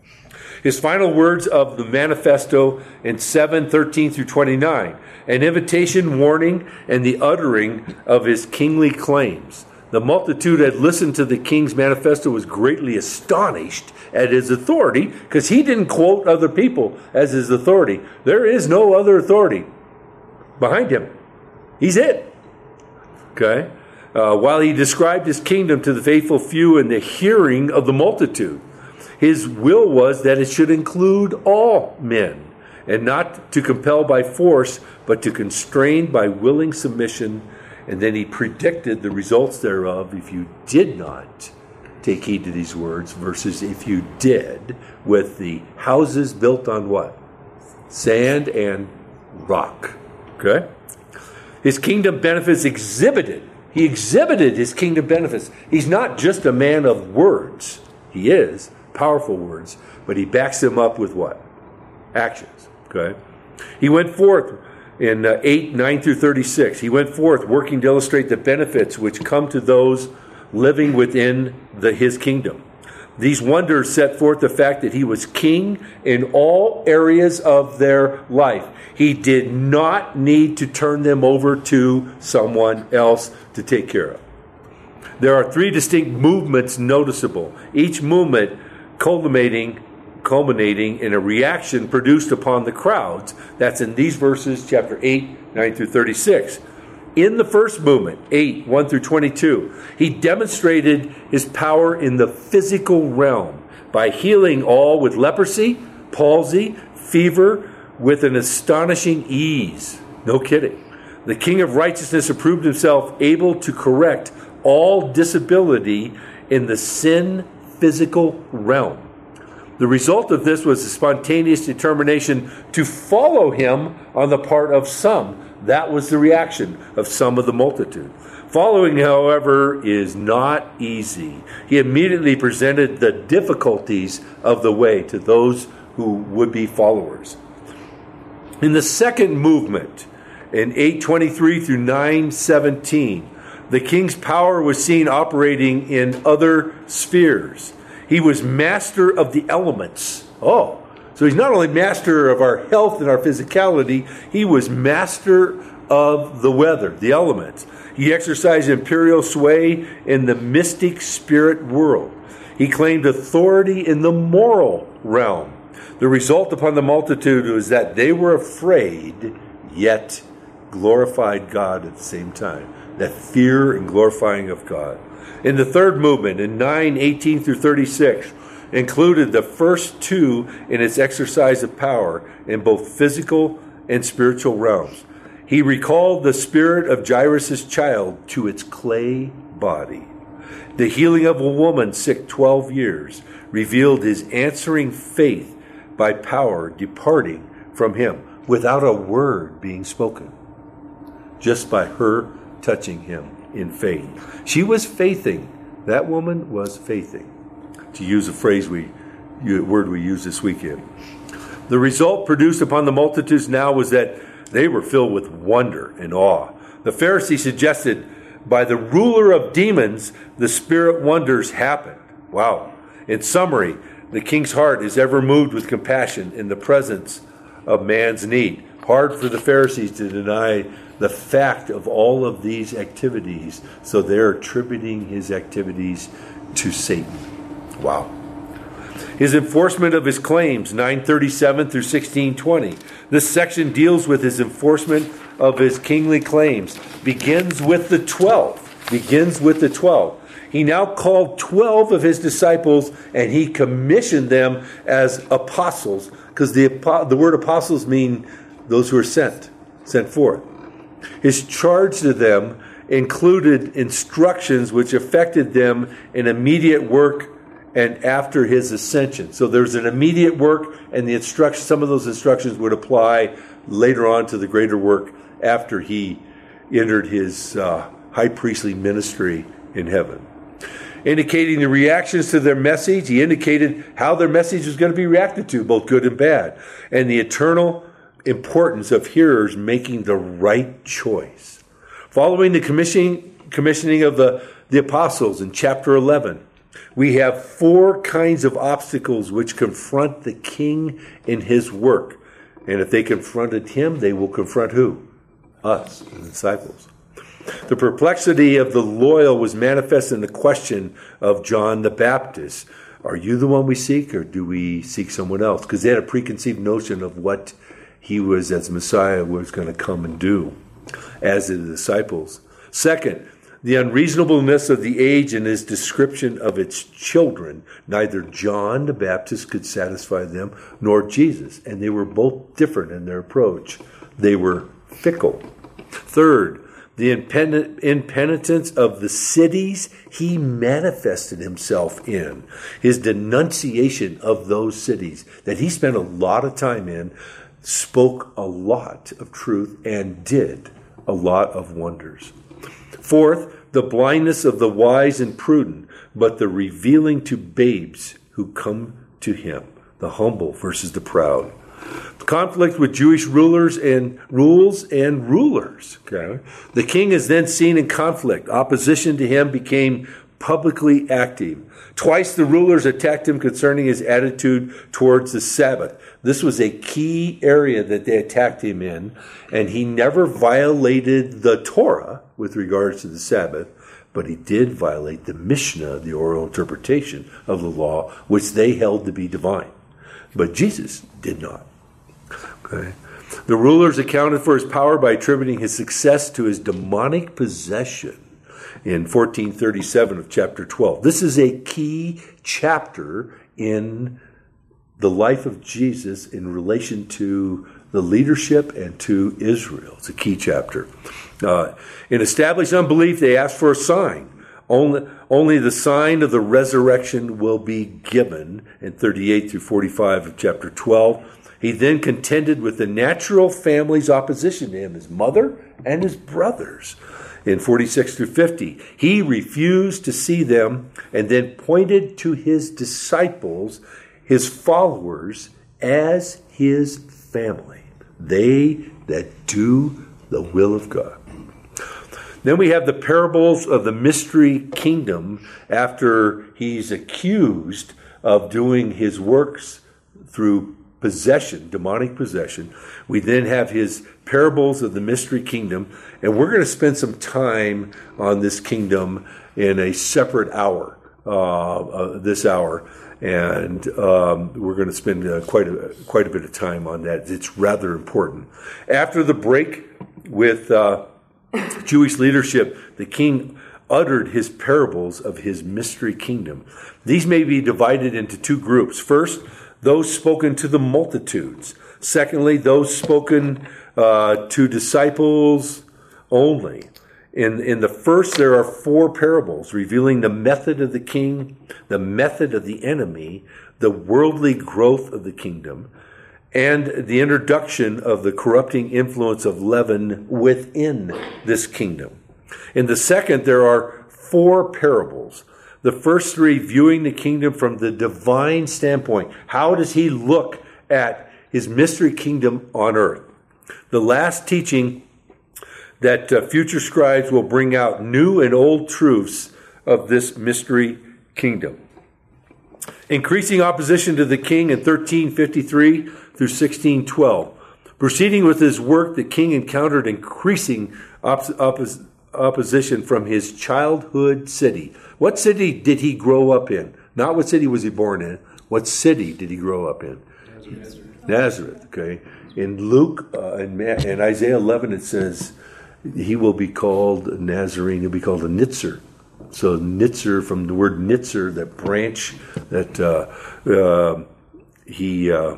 His final words of the manifesto in seven, thirteen through twenty-nine. An invitation, warning, and the uttering of his kingly claims. The multitude had listened to the king's manifesto was greatly astonished at his authority because he didn't quote other people as his authority. There is no other authority behind him. He's it. Okay? Uh, while he described his kingdom to the faithful few in the hearing of the multitude, his will was that it should include all men, and not to compel by force, but to constrain by willing submission. And then he predicted the results thereof if you did not take heed to these words, versus if you did, with the houses built on what? Sand and rock. Okay? His kingdom benefits exhibited. He exhibited his kingdom benefits. He's not just a man of words. He is powerful words, but he backs them up with what? Actions. Okay? He went forth in uh, eight, nine through thirty-six. He went forth working to illustrate the benefits which come to those living within the, his kingdom. These wonders set forth the fact that he was king in all areas of their life. He did not need to turn them over to someone else to take care of. There are three distinct movements noticeable, each movement culminating culminating in a reaction produced upon the crowds. That's in these verses, chapter eight, nine through thirty-six. In the first movement, eight, one through twenty-two, he demonstrated his power in the physical realm by healing all with leprosy, palsy, fever, with an astonishing ease. No kidding. The King of Righteousness approved himself able to correct all disability in the sin physical realm. The result of this was a spontaneous determination to follow him on the part of some. That was the reaction of some of the multitude. Following, however, is not easy. He immediately presented the difficulties of the way to those who would be followers. In the second movement, in eight twenty-three through nine seventeen, the king's power was seen operating in other spheres. He was master of the elements. Oh, so he's not only master of our health and our physicality, he was master of the weather, the elements. He exercised imperial sway in the mystic spirit world. He claimed authority in the moral realm. The result upon the multitude was that they were afraid, yet glorified God at the same time. That fear and glorifying of God. In the third movement, in nine eighteen through thirty-six, included the first two in its exercise of power in both physical and spiritual realms. He recalled the spirit of Jairus' child to its clay body. The healing of a woman sick twelve years revealed his answering faith by power departing from him without a word being spoken, just by her touching him in faith. She was faithing. That woman was faithing, to use a phrase we, a word we used this weekend. The result produced upon the multitudes now was that they were filled with wonder and awe. The Pharisees suggested, by the ruler of demons, the spirit wonders happened. Wow. In summary, the king's heart is ever moved with compassion in the presence of man's need. Hard for the Pharisees to deny the fact of all of these activities, so they're attributing his activities to Satan. Wow. His enforcement of his claims, nine thirty-seven through sixteen twenty. This section deals with his enforcement of his kingly claims. Begins with the twelve. Begins with the twelve. He now called twelve of his disciples, and he commissioned them as apostles, because the, the word apostles mean those who are sent, sent forth. His charge to them included instructions which affected them in immediate work and after his ascension. So there's an immediate work, and the instruction, some of those instructions would apply later on to the greater work after he entered his uh, high priestly ministry in heaven. Indicating the reactions to their message, he indicated how their message was going to be reacted to, both good and bad, and the eternal importance of hearers making the right choice. Following the commissioning, commissioning of the, the apostles in chapter eleven, we have four kinds of obstacles which confront the king in his work. And if they confronted him, they will confront who? Us, the disciples. The perplexity of the loyal was manifest in the question of John the Baptist. Are you the one we seek, or do we seek someone else? Because they had a preconceived notion of what he was, as Messiah, was going to come and do, as did the disciples. Second, the unreasonableness of the age and his description of its children. Neither John the Baptist could satisfy them, nor Jesus. And they were both different in their approach. They were fickle. Third, the impenitence of the cities he manifested himself in. His denunciation of those cities that he spent a lot of time in spoke a lot of truth and did a lot of wonders. Fourth, the blindness of the wise and prudent, but the revealing to babes who come to him, the humble versus the proud. Conflict with Jewish rulers and rules and rulers. Okay? The king is then seen in conflict. Opposition to him became publicly active. Twice the rulers attacked him concerning his attitude towards the Sabbath. This was a key area that they attacked him in, and he never violated the Torah with regards to the Sabbath, but he did violate the Mishnah, the oral interpretation of the law, which they held to be divine. but Jesus did not. Okay. The rulers accounted for his power by attributing his success to his demonic possession in fourteen thirty-seven of chapter twelve. This is a key chapter in the life of Jesus in relation to the leadership and to Israel. It's a key chapter. Uh, in established unbelief, they asked for a sign. Only, only the sign of the resurrection will be given in thirty-eight through forty-five of chapter twelve. He then contended with the natural family's opposition to him, his mother and his brothers. In forty-six through fifty, he refused to see them and then pointed to his disciples, his followers, as his family. They that do the will of God. Then we have the parables of the mystery kingdom after he's accused of doing his works through possession, demonic possession. We then have his parables of the mystery kingdom, and we're going to spend some time on this kingdom in a separate hour, uh, uh, this hour, and um, we're going to spend uh, quite a quite a bit of time on that. It's rather important. After the break with uh, Jewish leadership, the king uttered his parables of his mystery kingdom. These may be divided into two groups. First, those spoken to the multitudes. Secondly, those spoken uh, to disciples only. In, in the first, there are four parables revealing the method of the king, the method of the enemy, the worldly growth of the kingdom, and the introduction of the corrupting influence of leaven within this kingdom. In the second, there are four parables. The first three viewing the kingdom from the divine standpoint. How does he look at his mystery kingdom on earth? The last teaching that uh, future scribes will bring out new and old truths of this mystery kingdom. Increasing opposition to the king in thirteen fifty-three through sixteen twelve. Proceeding with his work, the king encountered increasing op- oppos- opposition from his childhood city. What city did he grow up in? Not what city was he born in. What city did he grow up in? Nazareth. Nazareth, okay. In Luke uh, and, and Isaiah eleven, it says he will be called a Nazarene. He'll be called a Nitzer. So Nitzer, from the word Nitzer, that branch that uh, uh, he, uh,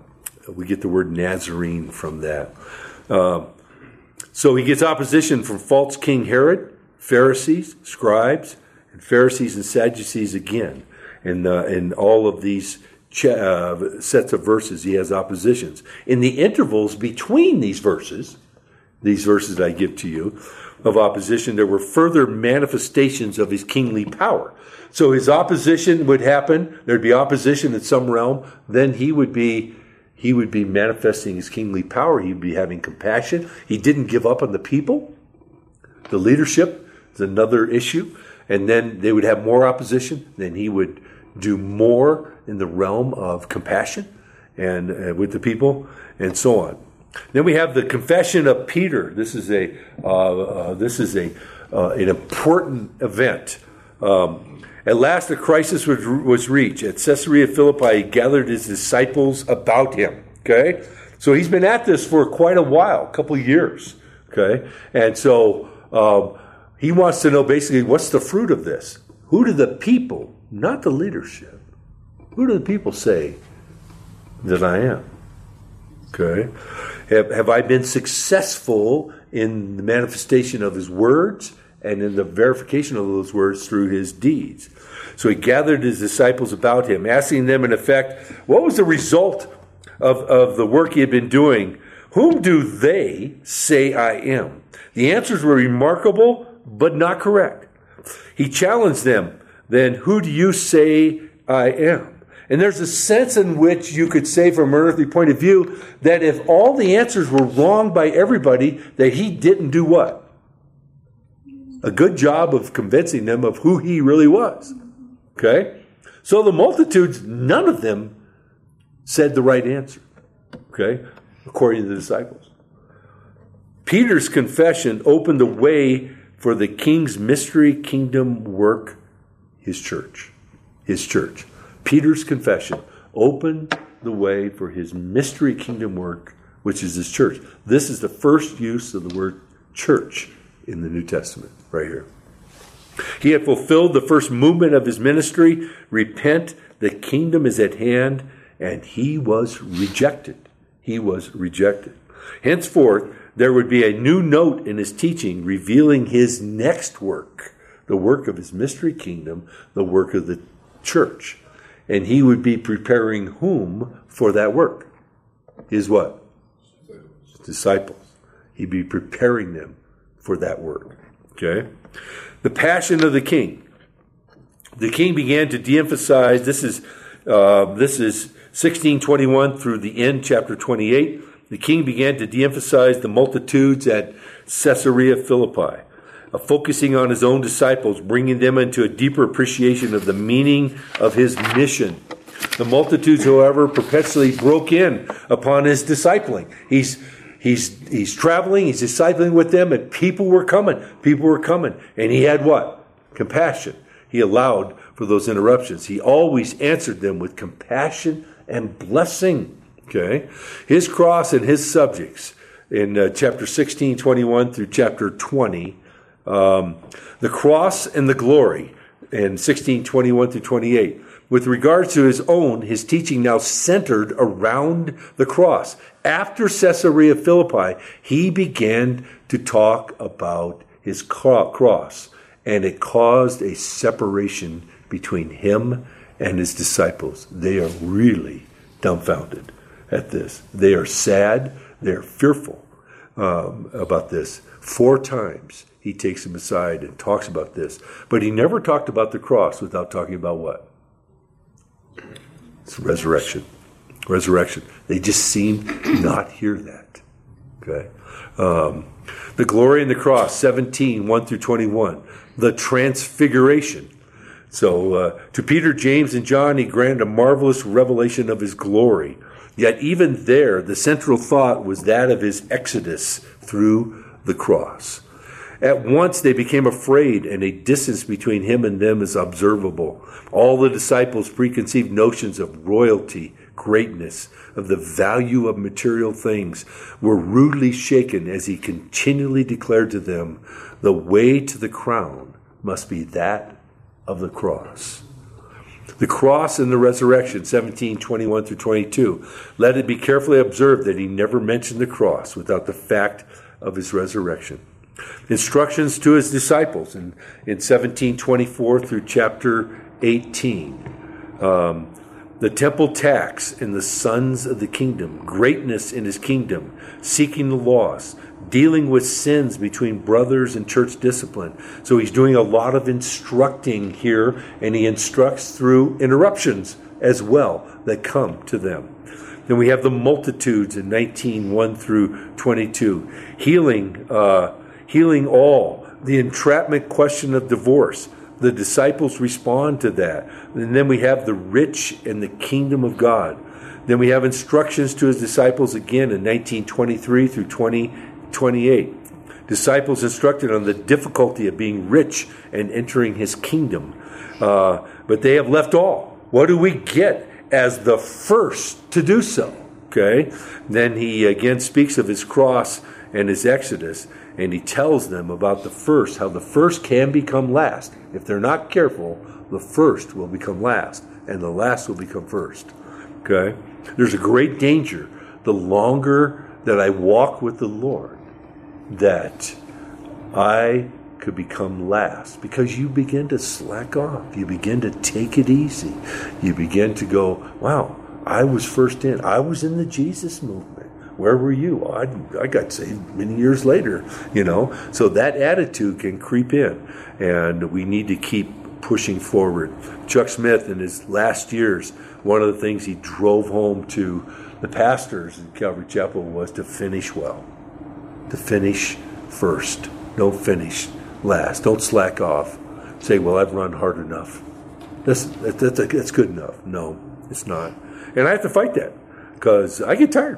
we get the word Nazarene from that. Uh, so he gets opposition from false King Herod, Pharisees, scribes, and Pharisees and Sadducees again. And uh, in all of these ch- uh, sets of verses, he has oppositions. In the intervals between these verses, these verses that I give to you, of opposition, there were further manifestations of his kingly power. So his opposition would happen, there'd be opposition in some realm, then he would be he would be manifesting his kingly power, he'd be having compassion. He didn't give up on the people. The leadership is another issue. And then they would have more opposition, then he would do more in the realm of compassion and uh, with the people, and so on. Then we have the confession of Peter. This is a uh, uh, this is a uh, an important event. Um, at last, a crisis was, was reached at Caesarea Philippi. He gathered his disciples about him. Okay, so he's been at this for quite a while, a couple of years. Okay, and so um, he wants to know basically what's the fruit of this. Who do the people, not the leadership, who do the people say that I am? Okay. Have, have I been successful in the manifestation of his words and in the verification of those words through his deeds? So he gathered his disciples about him, asking them in effect, what was the result of, of the work he had been doing? Whom do they say I am? The answers were remarkable, but not correct. He challenged them, then who do you say I am? And there's a sense in which you could say from an earthly point of view that if all the answers were wrong by everybody, that he didn't do what? A good job of convincing them of who he really was. Okay? So the multitudes, none of them said the right answer. Okay? According to the disciples. Peter's confession opened the way for the king's mystery kingdom work, his church. His church. Peter's confession opened the way for his mystery kingdom work, which is his church. This is the first use of the word church in the New Testament, right here. He had fulfilled the first movement of his ministry, repent, the kingdom is at hand, and he was rejected. He was rejected. Henceforth, there would be a new note in his teaching revealing his next work, the work of his mystery kingdom, the work of the church. And he would be preparing whom for that work? His what? Disciples. He'd be preparing them for that work. Okay? The passion of the king. The king began to de-emphasize, this is uh, this is sixteen twenty-one through the end, chapter twenty-eight. The king began to de-emphasize the multitudes at Caesarea Philippi, uh, focusing on his own disciples, bringing them into a deeper appreciation of the meaning of his mission. The multitudes, however, perpetually broke in upon his discipling. He's He's he's traveling, he's discipling with them, and people were coming. People were coming. And he had what? Compassion. He allowed for those interruptions. He always answered them with compassion and blessing. Okay? His cross and his subjects in uh, chapter sixteen, twenty-one through chapter twenty. Um, the cross and the glory in sixteen, twenty-one through twenty-eight. With regards to his own, his teaching now centered around the cross. After Caesarea Philippi, he began to talk about his cross, and it caused a separation between him and his disciples. They are really dumbfounded at this. They are sad. They're fearful um, about this. Four times he takes them aside and talks about this. But he never talked about the cross without talking about what? It's resurrection. Resurrection. They just seem to not hear that. Okay. Um, the glory in the cross, seventeen, one through twenty-one. The transfiguration. So uh, to Peter, James, and John, he granted a marvelous revelation of his glory. Yet even there, the central thought was that of his exodus through the cross. At once they became afraid, and a distance between him and them is observable. All the disciples' preconceived notions of royalty, greatness, of the value of material things were rudely shaken as he continually declared to them, the way to the crown must be that of the cross. The cross and the resurrection, seventeen, twenty-one through twenty-two. Let it be carefully observed that he never mentioned the cross without the fact of his resurrection. Instructions to his disciples in, in seventeen twenty-four through chapter eighteen. Um, the temple tax and the sons of the kingdom, greatness in his kingdom, seeking the lost, dealing with sins between brothers and church discipline. So he's doing a lot of instructing here, and he instructs through interruptions as well that come to them. Then we have the multitudes in nineteen, one through twenty-two. Healing, uh, healing all. The entrapment question of divorce. The disciples respond to that. And then we have the rich and the kingdom of God. Then we have instructions to his disciples again in nineteen twenty-three through twenty twenty-eight. Disciples instructed on the difficulty of being rich and entering his kingdom. Uh, but they have left all. What do we get as the first to do so? Okay. Then he again speaks of his cross and his exodus, and he tells them about the first, how the first can become last. If they're not careful, the first will become last, and the last will become first. Okay? There's a great danger, the longer that I walk with the Lord, that I could become last, because you begin to slack off. You begin to take it easy. You begin to go, wow, I was first in. I was in the Jesus movement. Where were you? I, I got saved many years later, you know. So that attitude can creep in, and we need to keep pushing forward. Chuck Smith, in his last years, one of the things he drove home to the pastors in Calvary Chapel was to finish well. To finish first. Don't finish last. Don't slack off. Say, well, I've run hard enough. That's, that's, that's good enough. No, it's not. And I have to fight that, because I get tired.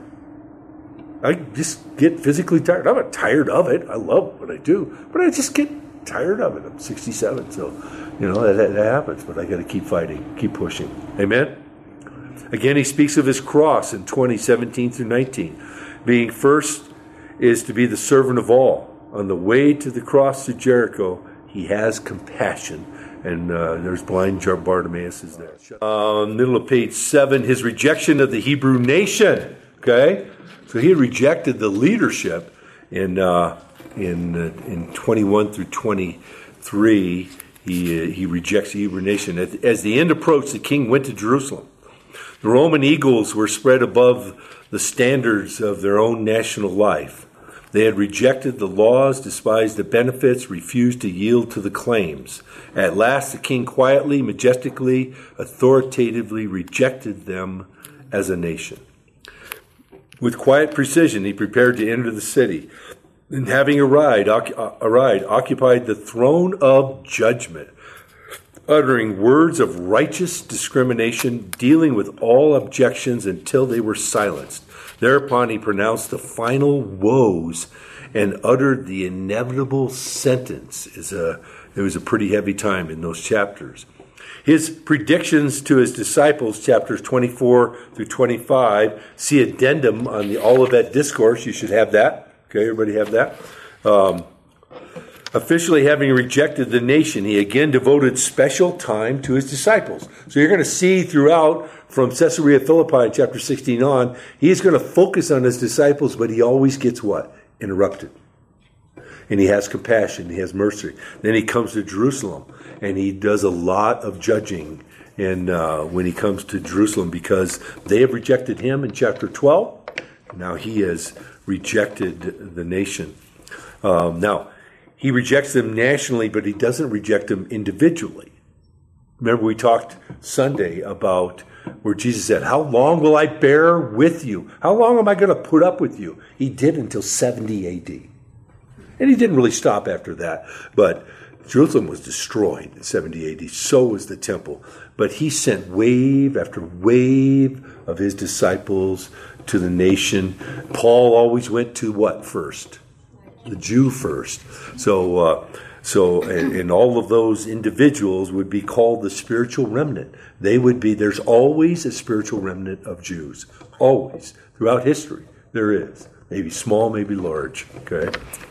I just get physically tired. I'm not tired of it. I love what I do, but I just get tired of it. I'm sixty-seven, so, you know, that, that happens. But I got to keep fighting, keep pushing. Amen? Again, he speaks of his cross in twenty, seventeen through nineteen. Being first is to be the servant of all. On the way to the cross to Jericho, he has compassion. And uh, there's blind Bartimaeus is there. Uh, middle of page seven, his rejection of the Hebrew nation. Okay? So he had rejected the leadership in uh, in uh, in twenty-one through twenty-three. He, uh, he rejects the Hebrew nation. As the end approached, the king went to Jerusalem. The Roman eagles were spread above the standards of their own national life. They had rejected the laws, despised the benefits, refused to yield to the claims. At last, the king quietly, majestically, authoritatively rejected them as a nation. With quiet precision, he prepared to enter the city, and having arrived, arrived occupied the throne of judgment, uttering words of righteous discrimination, dealing with all objections until they were silenced. Thereupon he pronounced the final woes and uttered the inevitable sentence. Is a, it was a pretty heavy time in those chapters. His predictions to his disciples, chapters twenty-four through twenty-five, see addendum on the Olivet Discourse. You should have that. Okay, everybody have that? Um, officially having rejected the nation, he again devoted special time to his disciples. So you're going to see throughout, from Caesarea Philippi in chapter sixteen on, he's going to focus on his disciples, but he always gets what? Interrupted. And he has compassion, he has mercy. Then he comes to Jerusalem, and he does a lot of judging and uh, when he comes to Jerusalem, because they have rejected him in chapter twelve. Now he has rejected the nation. Um, now, he rejects them nationally, but he doesn't reject them individually. Remember, we talked Sunday about where Jesus said, how long will I bear with you? How long am I going to put up with you? He did until seventy A D. And he didn't really stop after that. But Jerusalem was destroyed in seventy A D. So was the temple. But he sent wave after wave of his disciples to the nation. Paul always went to what first? The Jew first. So, uh, so, and, and all of those individuals would be called the spiritual remnant. They would be, there's always a spiritual remnant of Jews. Always. Throughout history, there is. Maybe small, maybe large. Okay.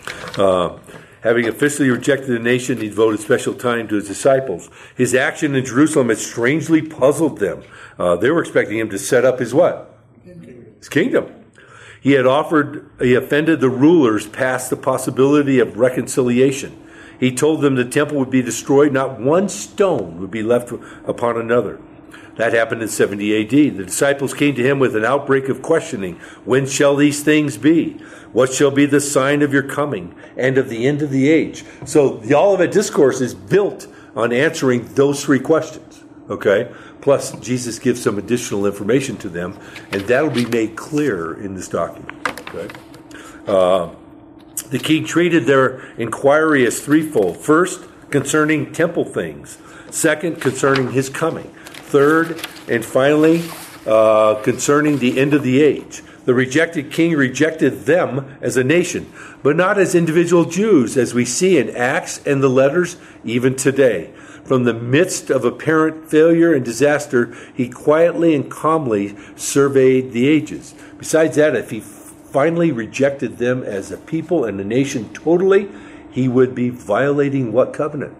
Uh, having officially rejected the nation, he devoted special time to his disciples. His action in Jerusalem had strangely puzzled them. Uh, they were expecting him to set up his what? His kingdom. He had offered, he offended the rulers past the possibility of reconciliation. He told them the temple would be destroyed, not one stone would be left upon another. That happened in seventy A D. The disciples came to him with an outbreak of questioning. When shall these things be? What shall be the sign of your coming and of the end of the age? So the Olivet Discourse is built on answering those three questions. Okay? Plus, Jesus gives some additional information to them, and that'll be made clear in this document. Okay? Uh, the king treated their inquiry as threefold. First, concerning temple things. Second, concerning his coming. Third, and finally, uh, concerning the end of the age. The rejected king rejected them as a nation, but not as individual Jews, as we see in Acts and the letters even today. From the midst of apparent failure and disaster, he quietly and calmly surveyed the ages. Besides that, if he finally rejected them as a people and a nation totally, he would be violating what covenant?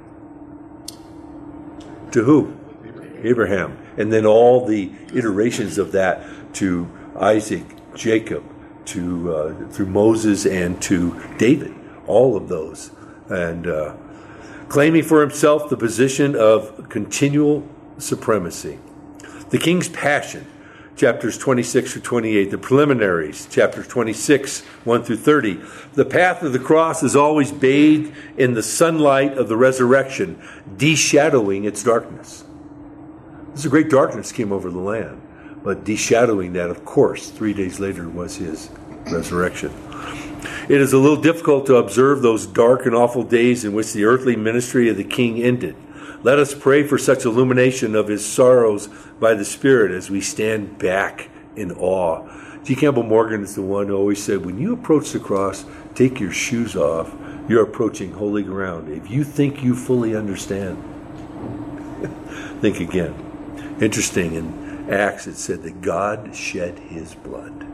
To who? Abraham. And then all the iterations of that to Isaac, Jacob, to uh, through Moses and to David. All of those. And uh, claiming for himself the position of continual supremacy. The king's passion, chapters twenty-six through twenty-eight. The preliminaries, chapters twenty-six, one through thirty. The path of the cross is always bathed in the sunlight of the resurrection, deshadowing its darkness. This is a great darkness came over the land, but deshadowing that, of course, three days later was his resurrection. It is a little difficult to observe those dark and awful days in which the earthly ministry of the king ended. Let us pray for such illumination of his sorrows by the Spirit as we stand back in awe. G. Campbell Morgan is the one who always said, when you approach the cross, take your shoes off. You're approaching holy ground. If you think you fully understand, think again. Interesting. And Acts, it said that God shed his blood.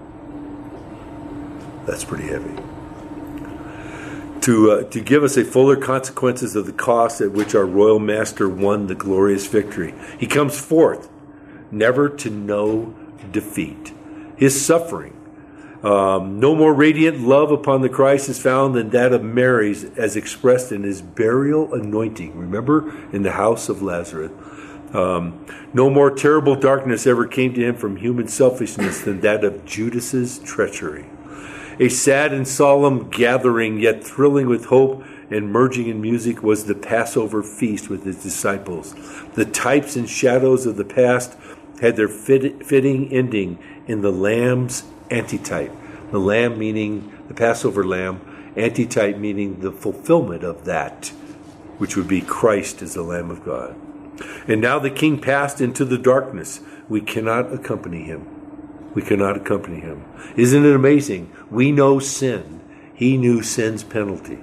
That's pretty heavy. To, uh, to give us a fuller consequences of the cost at which our royal master won the glorious victory. He comes forth, never to know defeat. His suffering. Um, no more radiant love upon the Christ is found than that of Mary's as expressed in his burial anointing. Remember, in the house of Lazarus. Um, no more terrible darkness ever came to him from human selfishness than that of Judas's treachery. A sad and solemn gathering, yet thrilling with hope and merging in music, was the Passover feast with his disciples. The types and shadows of the past had their fit, fitting ending in the Lamb's antitype. The Lamb meaning the Passover Lamb, antitype meaning the fulfillment of that, which would be Christ as the Lamb of God. And now the King passed into the darkness. We cannot accompany him. We cannot accompany him. Isn't it amazing? We know sin. He knew sin's penalty.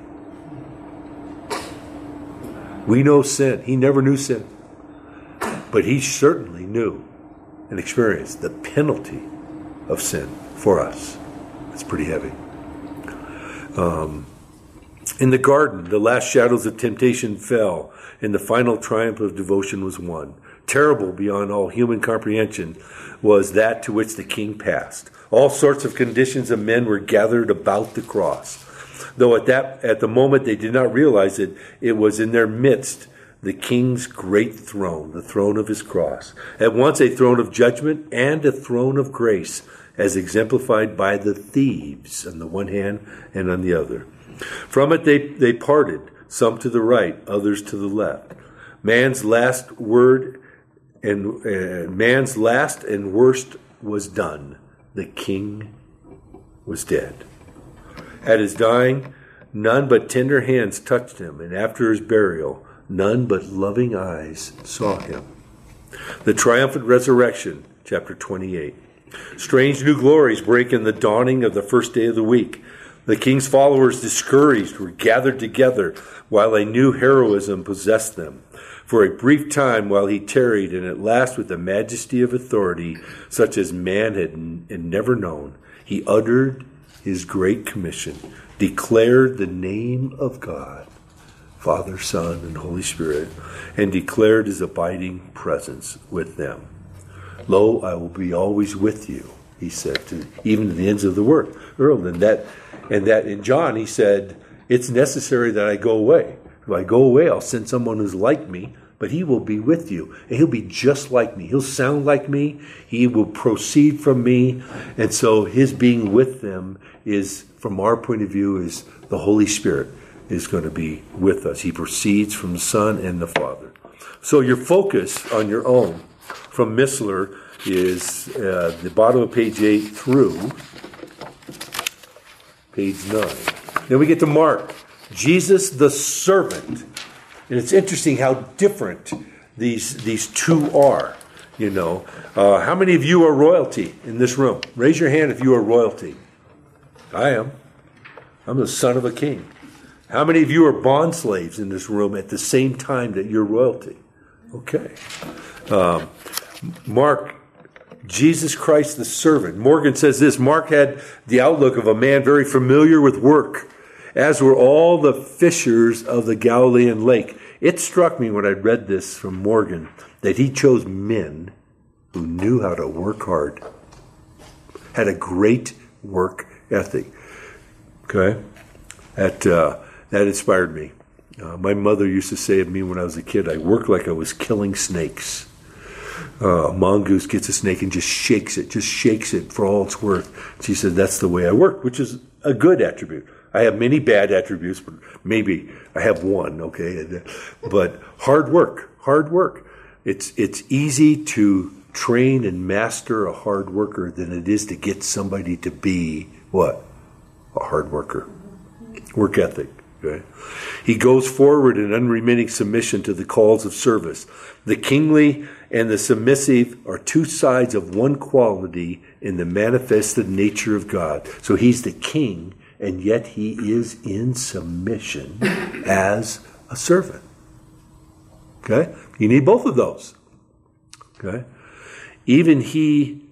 We know sin. He never knew sin. But he certainly knew and experienced the penalty of sin for us. That's pretty heavy. Um, in the garden, the last shadows of temptation fell, and the final triumph of devotion was won. Terrible beyond all human comprehension was that to which the King passed. All sorts of conditions of men were gathered about the cross. Though at that at the moment they did not realize it, it was in their midst the King's great throne, the throne of his cross. At once a throne of judgment and a throne of grace, as exemplified by the thieves on the one hand and on the other. From it they, they parted, some to the right, others to the left. Man's last word and uh, man's last and worst was done. The King was dead. At his dying, none but tender hands touched him, and after his burial, none but loving eyes saw him. The triumphant resurrection, chapter twenty-eight. Strange new glories break in the dawning of the first day of the week. The King's followers, discouraged, were gathered together while a new heroism possessed them. For a brief time while he tarried, and at last with a majesty of authority such as man had, n- had never known, he uttered his great commission, declared the name of God, Father, Son, and Holy Spirit, and declared his abiding presence with them. Lo, I will be always with you, he said, to even to the ends of the world. And that, and that in John he said, it's necessary that I go away. If I go away, I'll send someone who's like me, but he will be with you. And he'll be just like me. He'll sound like me. He will proceed from me. And so his being with them is, from our point of view, is the Holy Spirit is going to be with us. He proceeds from the Son and the Father. So your focus on your own from Missler is uh, the bottom of page eight through page nine. Then we get to Mark. Jesus the servant. And it's interesting how different these these two are. You know, uh, how many of you are royalty in this room? Raise your hand if you are royalty. I am. I'm the son of a king. How many of you are bond slaves in this room at the same time that you're royalty? Okay. Um, Mark, Jesus Christ the servant. Morgan says this: Mark had the outlook of a man very familiar with work, as were all the fishers of the Galilean lake. It struck me when I read this from Morgan that he chose men who knew how to work hard, had a great work ethic. Okay? That, uh, that inspired me. Uh, my mother used to say of me when I was a kid, I worked like I was killing snakes. Uh, a mongoose gets a snake and just shakes it, just shakes it for all it's worth. She said, that's the way I work, which is a good attribute. I have many bad attributes, but maybe I have one, okay? But hard work, hard work. It's it's easy to train and master a hard worker than it is to get somebody to be, what? A hard worker. Work ethic, okay? He goes forward in unremitting submission to the calls of service. The kingly and the submissive are two sides of one quality in the manifested nature of God. So he's the king, and yet he is in submission as a servant. Okay? You need both of those. Okay? Even he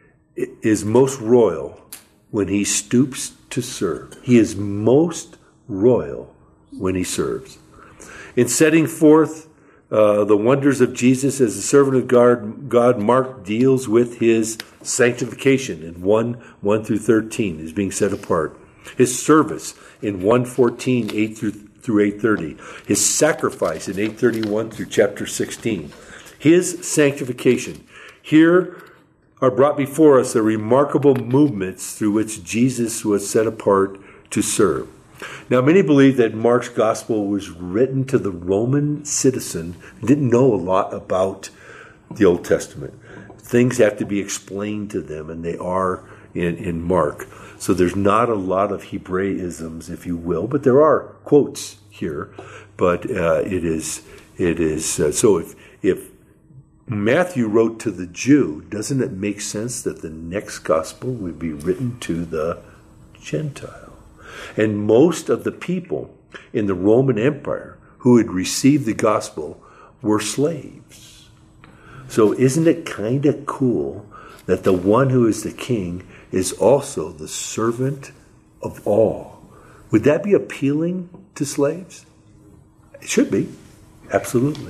is most royal when he stoops to serve. He is most royal when he serves. In setting forth uh, the wonders of Jesus as a servant of God, God, Mark deals with his sanctification in one, one through thirteen, is being set apart. His service in one fourteen, eight through, through eight thirty. His sacrifice in eight thirty-one through chapter sixteen. His sanctification. Here are brought before us the remarkable movements through which Jesus was set apart to serve. Now, many believe that Mark's gospel was written to the Roman citizen who didn't know a lot about the Old Testament. Things have to be explained to them, and they are in, in Mark. So there's not a lot of Hebraisms, if you will, but there are quotes here. But uh, it is, it is uh, so if if Matthew wrote to the Jew, doesn't it make sense that the next gospel would be written to the Gentile? And most of the people in the Roman Empire who had received the gospel were slaves. So isn't it kind of cool that the one who is the king is also the servant of all? Would that be appealing to slaves? It should be. Absolutely.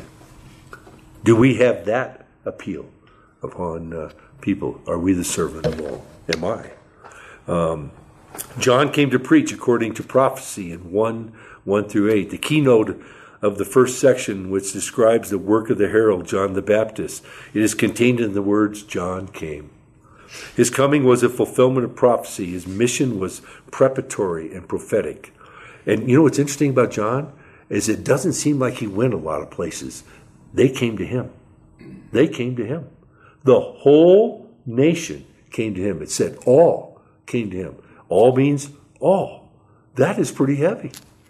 Do we have that appeal upon uh, people? Are we the servant of all? Am I? Um, John came to preach according to prophecy in one, one through eight. The keynote of the first section, which describes the work of the herald, John the Baptist, it is contained in the words, John came. His coming was a fulfillment of prophecy. His mission was preparatory and prophetic. And you know what's interesting about John is it doesn't seem like he went a lot of places. They came to him. They came to him. The whole nation came to him. It said all came to him. All means all. That is pretty heavy.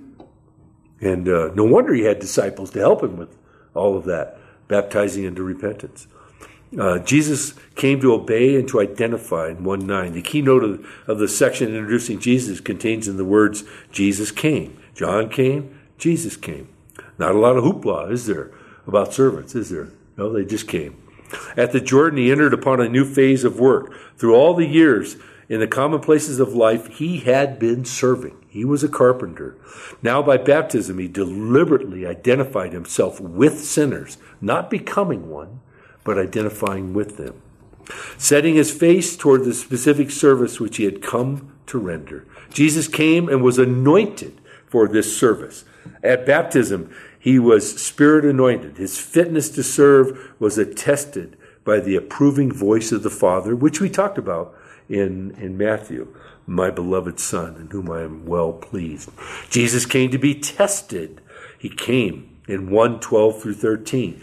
And uh, no wonder he had disciples to help him with all of that, baptizing into repentance. Uh, Jesus came to obey and to identify in one nine. The keynote of, of the section introducing Jesus contains in the words, Jesus came. John came, Jesus came. Not a lot of hoopla, is there, about servants, is there? No, they just came. At the Jordan, he entered upon a new phase of work. Through all the years, in the commonplaces of life, he had been serving. He was a carpenter. Now by baptism, he deliberately identified himself with sinners, not becoming one, but identifying with them, setting his face toward the specific service which he had come to render. Jesus came and was anointed for this service. At baptism, he was Spirit anointed. His fitness to serve was attested by the approving voice of the Father, which we talked about in, in Matthew, my beloved Son, in whom I am well pleased. Jesus came to be tested. He came in one twelve through thirteen.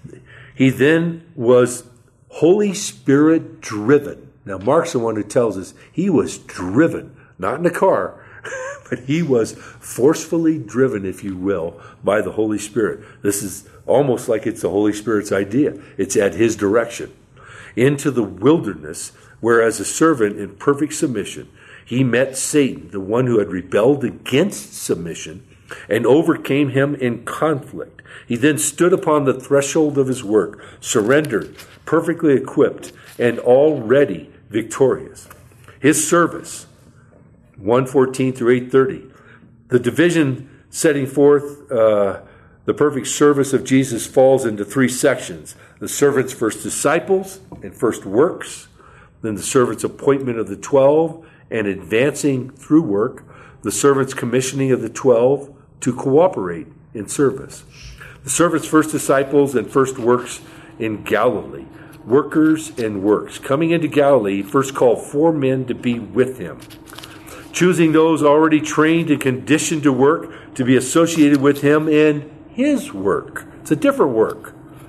He then was Holy Spirit driven. Now, Mark's the one who tells us he was driven, not in a car, but he was forcefully driven, if you will, by the Holy Spirit. This is almost like it's the Holy Spirit's idea. It's at his direction. Into the wilderness, where as a servant in perfect submission, he met Satan, the one who had rebelled against submission, and overcame him in conflict. He then stood upon the threshold of his work, surrendered, perfectly equipped, and already victorious. His service, one fourteen through eight thirty, the division setting forth uh, the perfect service of Jesus falls into three sections. The servant's first disciples and first works, then the servant's appointment of the twelve and advancing through work, the servant's commissioning of the twelve to cooperate in service. The servant's first disciples and first works in Galilee, workers and works. Coming into Galilee, he first called four men to be with him, choosing those already trained and conditioned to work to be associated with him in his work. It's a different work.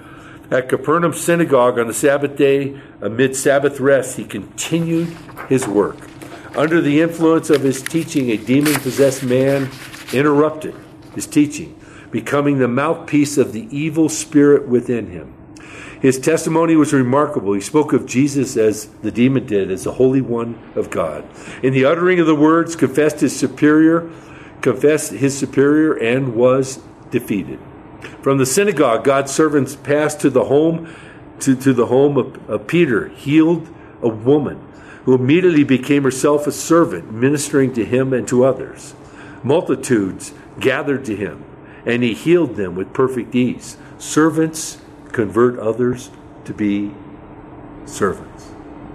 At Capernaum synagogue on the Sabbath day, amid Sabbath rest, he continued his work. Under the influence of his teaching, a demon-possessed man interrupted his teaching, becoming the mouthpiece of the evil spirit within him. His testimony was remarkable. He spoke of Jesus as the demon did, as the Holy One of God. In the uttering of the words, confessed his superior, confessed his superior, and was defeated. From the synagogue, God's servants passed to the home to, to the home of, of Peter, healed a woman who immediately became herself a servant, ministering to him and to others. Multitudes gathered to him, and he healed them with perfect ease. Servants convert others to be servants.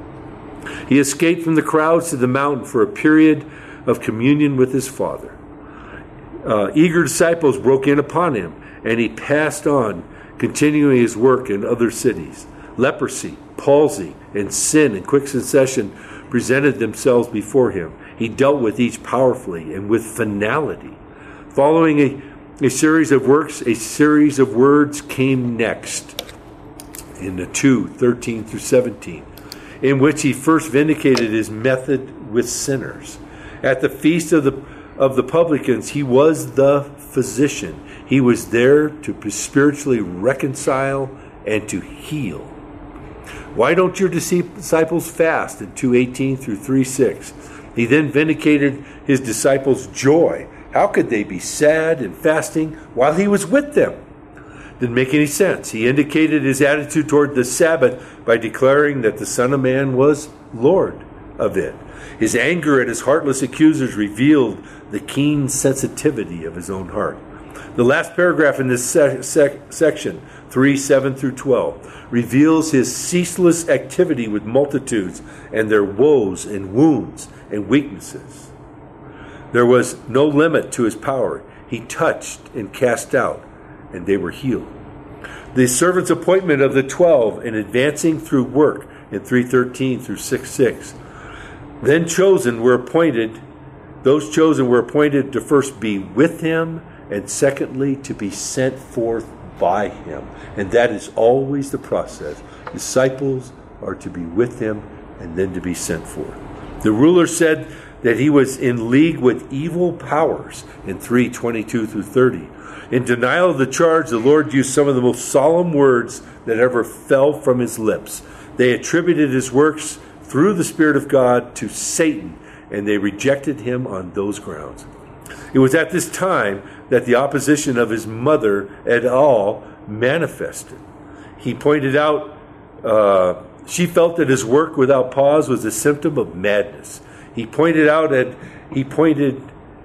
He escaped from the crowds to the mountain for a period of communion with his Father. Uh, eager disciples broke in upon him, and he passed on, continuing his work in other cities. Leprosy, palsy, and sin in quick succession presented themselves before him. He dealt with each powerfully and with finality. Following a, a series of works, a series of words came next in the two, thirteen through seventeen, in which he first vindicated his method with sinners. At the feast of the of the publicans, he was the physician. He was there to spiritually reconcile and to heal. Why don't your disciples fast in two eighteen through three six? He then vindicated his disciples' joy. How could they be sad and fasting while he was with them? Didn't make any sense. He indicated his attitude toward the Sabbath by declaring that the Son of Man was Lord of it. His anger at his heartless accusers revealed the keen sensitivity of his own heart. The last paragraph in this sec- sec- section, three seven through twelve, reveals his ceaseless activity with multitudes and their woes and wounds and weaknesses. There was no limit to his power. He touched and cast out, and they were healed. The servant's appointment of the twelve and advancing through work in three thirteen through six six. Then chosen were appointed, those chosen were appointed to first be with him, and secondly to be sent forth by him. And that is always the process. Disciples are to be with him and then to be sent forth. The ruler said that he was in league with evil powers in three twenty-two through thirty. In denial of the charge, the Lord used some of the most solemn words that ever fell from his lips. They attributed his works through the Spirit of God to Satan, and they rejected him on those grounds. It was at this time that the opposition of his mother et al. Manifested. He pointed out, uh, she felt that his work without pause was a symptom of madness. He pointed out at, he pointed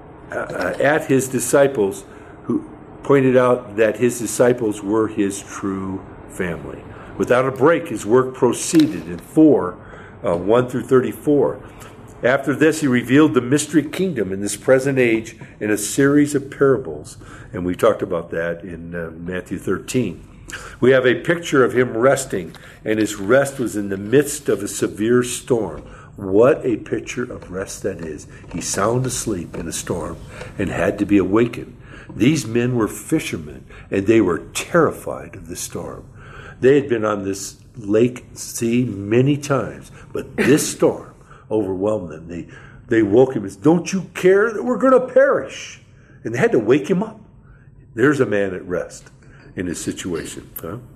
uh, at his disciples, who pointed out that his disciples were his true family. Without a break, his work proceeded in four, uh, one through thirty-four. After this, he revealed the mystery kingdom in this present age in a series of parables. And we talked about that in uh, Matthew thirteen. We have a picture of him resting, and his rest was in the midst of a severe storm. What a picture of rest that is. He's sound asleep in a storm and had to be awakened. These men were fishermen, and they were terrified of the storm. They had been on this lake sea many times, but this storm overwhelmed them. They they woke him and said, "Don't you care that we're going to perish?" And they had to wake him up. There's a man at rest in his situation.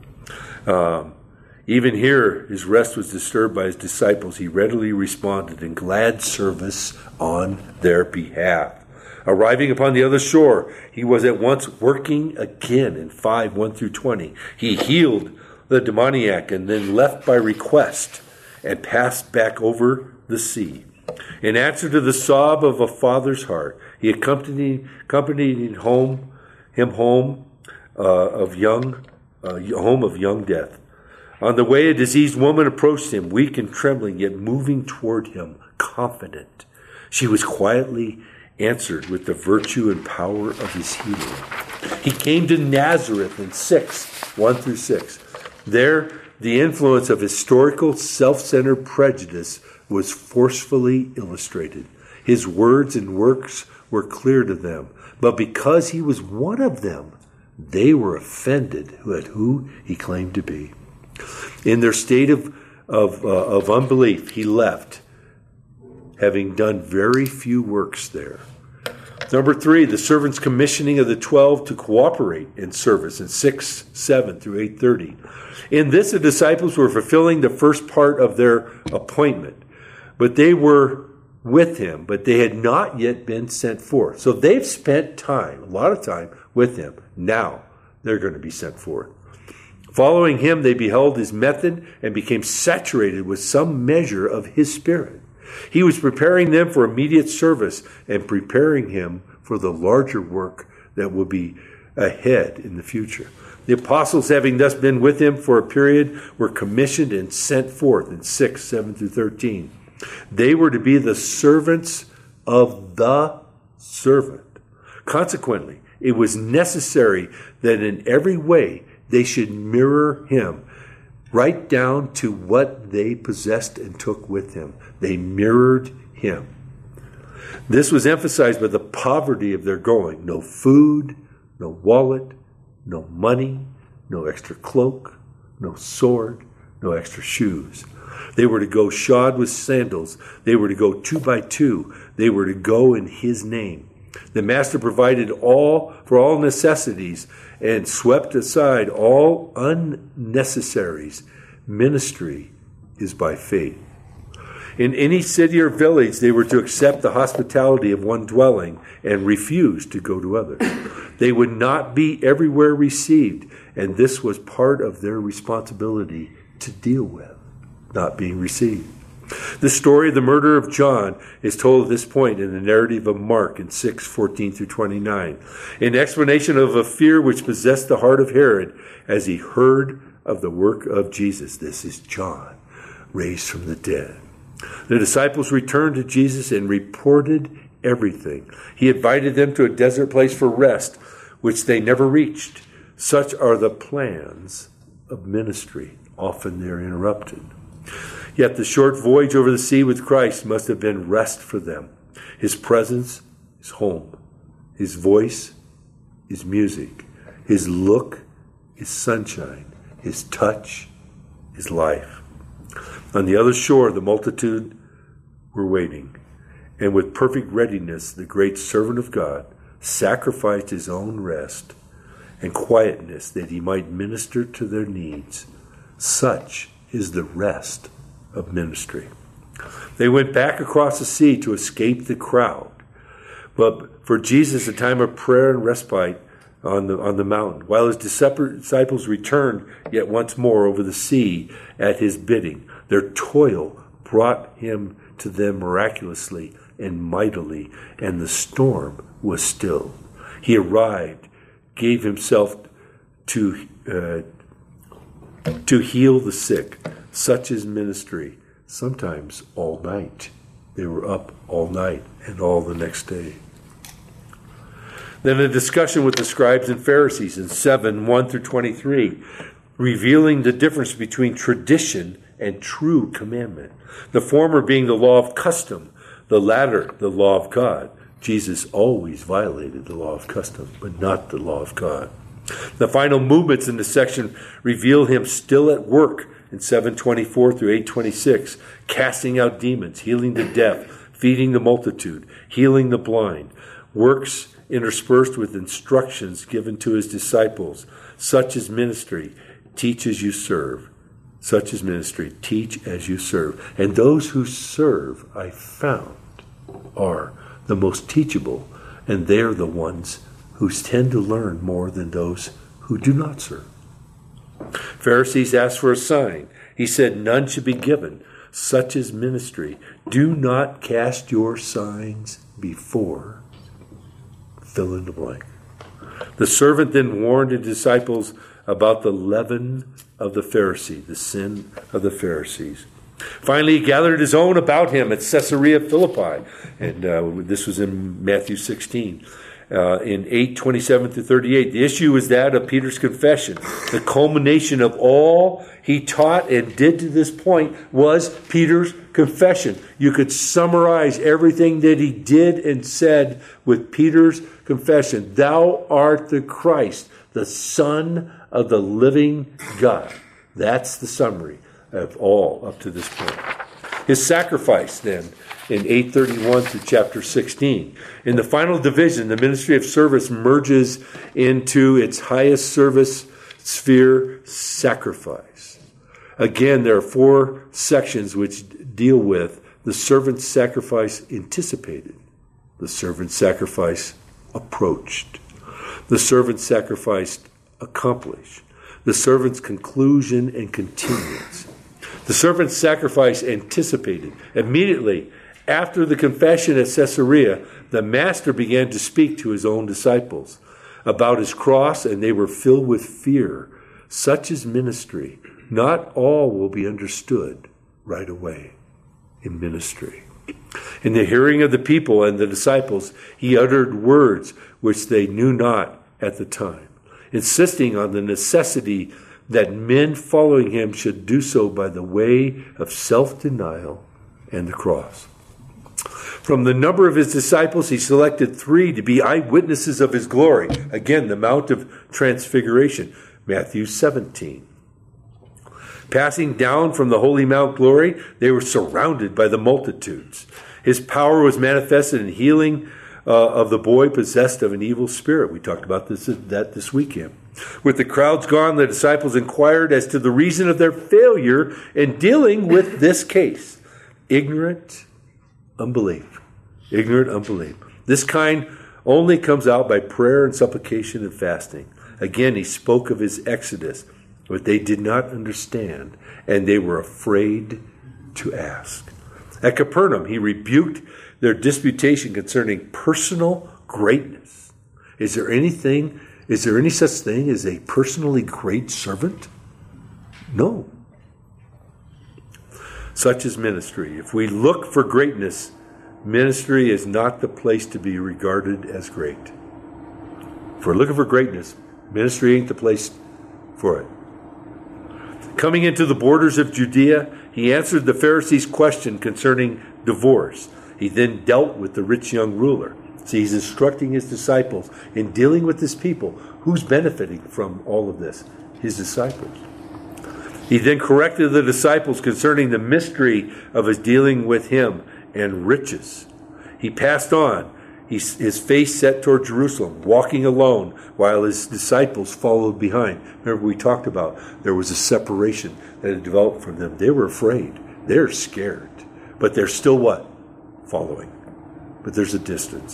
Huh? Um, even here, his rest was disturbed by his disciples. He readily responded in glad service on their behalf. Arriving upon the other shore, he was at once working again in five, one through twenty. He healed the demoniac and then left by request and passed back over the sea. In answer to the sob of a father's heart, he accompanied, accompanied home, him home uh, of young, uh, home of young death. On the way, a diseased woman approached him, weak and trembling, yet moving toward him, confident. She was quietly answered with the virtue and power of his healing. He came to Nazareth in six, one through six. There, the influence of historical self-centered prejudice was forcefully illustrated. His words and works were clear to them, but because he was one of them, they were offended at who he claimed to be. In their state of, of, uh, of unbelief, he left, having done very few works there. Number three, the servant's commissioning of the twelve to cooperate in service in six, seven through eight thirty. In this, the disciples were fulfilling the first part of their appointment, but they were with him, but they had not yet been sent forth. So they've spent time, a lot of time with him. Now they're going to be sent forth. Following him, they beheld his method and became saturated with some measure of his spirit. He was preparing them for immediate service and preparing him for the larger work that would be ahead in the future. The apostles, having thus been with him for a period, were commissioned and sent forth in six, seven through thirteen. They were to be the servants of the servant. Consequently, it was necessary that in every way they should mirror him, right down to what they possessed and took with him. They mirrored him. This was emphasized by the poverty of their going. No food, no wallet, no money, no extra cloak, no sword, no extra shoes. They were to go shod with sandals. They were to go two by two. They were to go in his name. The master provided all for all necessities and swept aside all unnecessaries. Ministry is by faith. In any city or village, they were to accept the hospitality of one dwelling and refuse to go to others. They would not be everywhere received, and this was part of their responsibility to deal with, not being received. The story of the murder of John is told at this point in the narrative of Mark in six, fourteen through twenty-nine, an explanation of a fear which possessed the heart of Herod as he heard of the work of Jesus. This is John, raised from the dead. The disciples returned to Jesus and reported everything. He invited them to a desert place for rest, which they never reached. Such are the plans of ministry. Often they're interrupted. Yet the short voyage over the sea with Christ must have been rest for them. His presence is home. His voice is music. His look is sunshine. His touch is life. On the other shore, the multitude were waiting. And with perfect readiness, the great servant of God sacrificed his own rest and quietness that he might minister to their needs. Such is the rest of ministry. They went back across the sea to escape the crowd. But for Jesus, a time of prayer and respite on the on the mountain, while his disciples returned yet once more over the sea at his bidding. Their toil brought him to them miraculously and mightily, and the storm was stilled. He arrived, gave himself to uh, to heal the sick. Such is ministry, sometimes all night. They were up all night and all the next day. Then a discussion with the scribes and Pharisees in seven, one through twenty-three, revealing the difference between tradition and true commandment. The former being the law of custom, the latter the law of God. Jesus always violated the law of custom, but not the law of God. The final movements in the section reveal him still at work in seven twenty-four through eight twenty-six, casting out demons, healing the deaf, feeding the multitude, healing the blind. Works interspersed with instructions given to his disciples. Such is ministry, teach as you serve. Such is ministry, teach as you serve. And those who serve, I found, are the most teachable, and they're the ones who tend to learn more than those who do not serve. Pharisees asked for a sign. He said, none should be given. Such is ministry. Do not cast your signs before. Fill in the blank. The servant then warned his disciples about the leaven of the Pharisee, the sin of the Pharisees. Finally, he gathered his own about him at Caesarea Philippi. And uh, this was in Matthew sixteen. Uh, in eight twenty-seven through thirty-eight. The issue is that of Peter's confession. The culmination of all he taught and did to this point was Peter's confession. You could summarize everything that he did and said with Peter's confession. Thou art the Christ, the Son of the living God. That's the summary of all up to this point. His sacrifice, then, in eight thirty-one through chapter sixteen. In the final division, the ministry of service merges into its highest service sphere, sacrifice. Again, there are four sections which deal with the servant's sacrifice anticipated, the servant's sacrifice approached, the servant's sacrifice accomplished, the servant's conclusion and continuance. The servant's sacrifice anticipated. Immediately after the confession at Caesarea, the master began to speak to his own disciples about his cross, and they were filled with fear. Such is ministry. Not all will be understood right away in ministry. In the hearing of the people and the disciples, he uttered words which they knew not at the time, insisting on the necessity that men following him should do so by the way of self-denial and the cross. From the number of his disciples, he selected three to be eyewitnesses of his glory. Again, the Mount of Transfiguration, Matthew seventeen. Passing down from the holy Mount Glory, they were surrounded by the multitudes. His power was manifested in healing uh, of the boy possessed of an evil spirit. We talked about this that this weekend. With the crowds gone, the disciples inquired as to the reason of their failure in dealing with this case. Ignorant unbelief. Ignorant unbelief. This kind only comes out by prayer and supplication and fasting. Again, he spoke of his exodus, but they did not understand, and they were afraid to ask. At Capernaum, he rebuked their disputation concerning personal greatness. Is there anything, is there any such thing as a personally great servant? No. Such is ministry. If we look for greatness, ministry is not the place to be regarded as great. If we're looking for greatness, ministry ain't the place for it. Coming into the borders of Judea, he answered the Pharisees' question concerning divorce. He then dealt with the rich young ruler. See, he's instructing his disciples in dealing with this people. Who's benefiting from all of this? His disciples. He then corrected the disciples concerning the mystery of his dealing with him and riches. He passed on, He's, his face set toward Jerusalem, walking alone while his disciples followed behind. Remember, we talked about there was a separation that had developed from them. They were afraid. They're scared. But they're still what? Following. But there's a distance.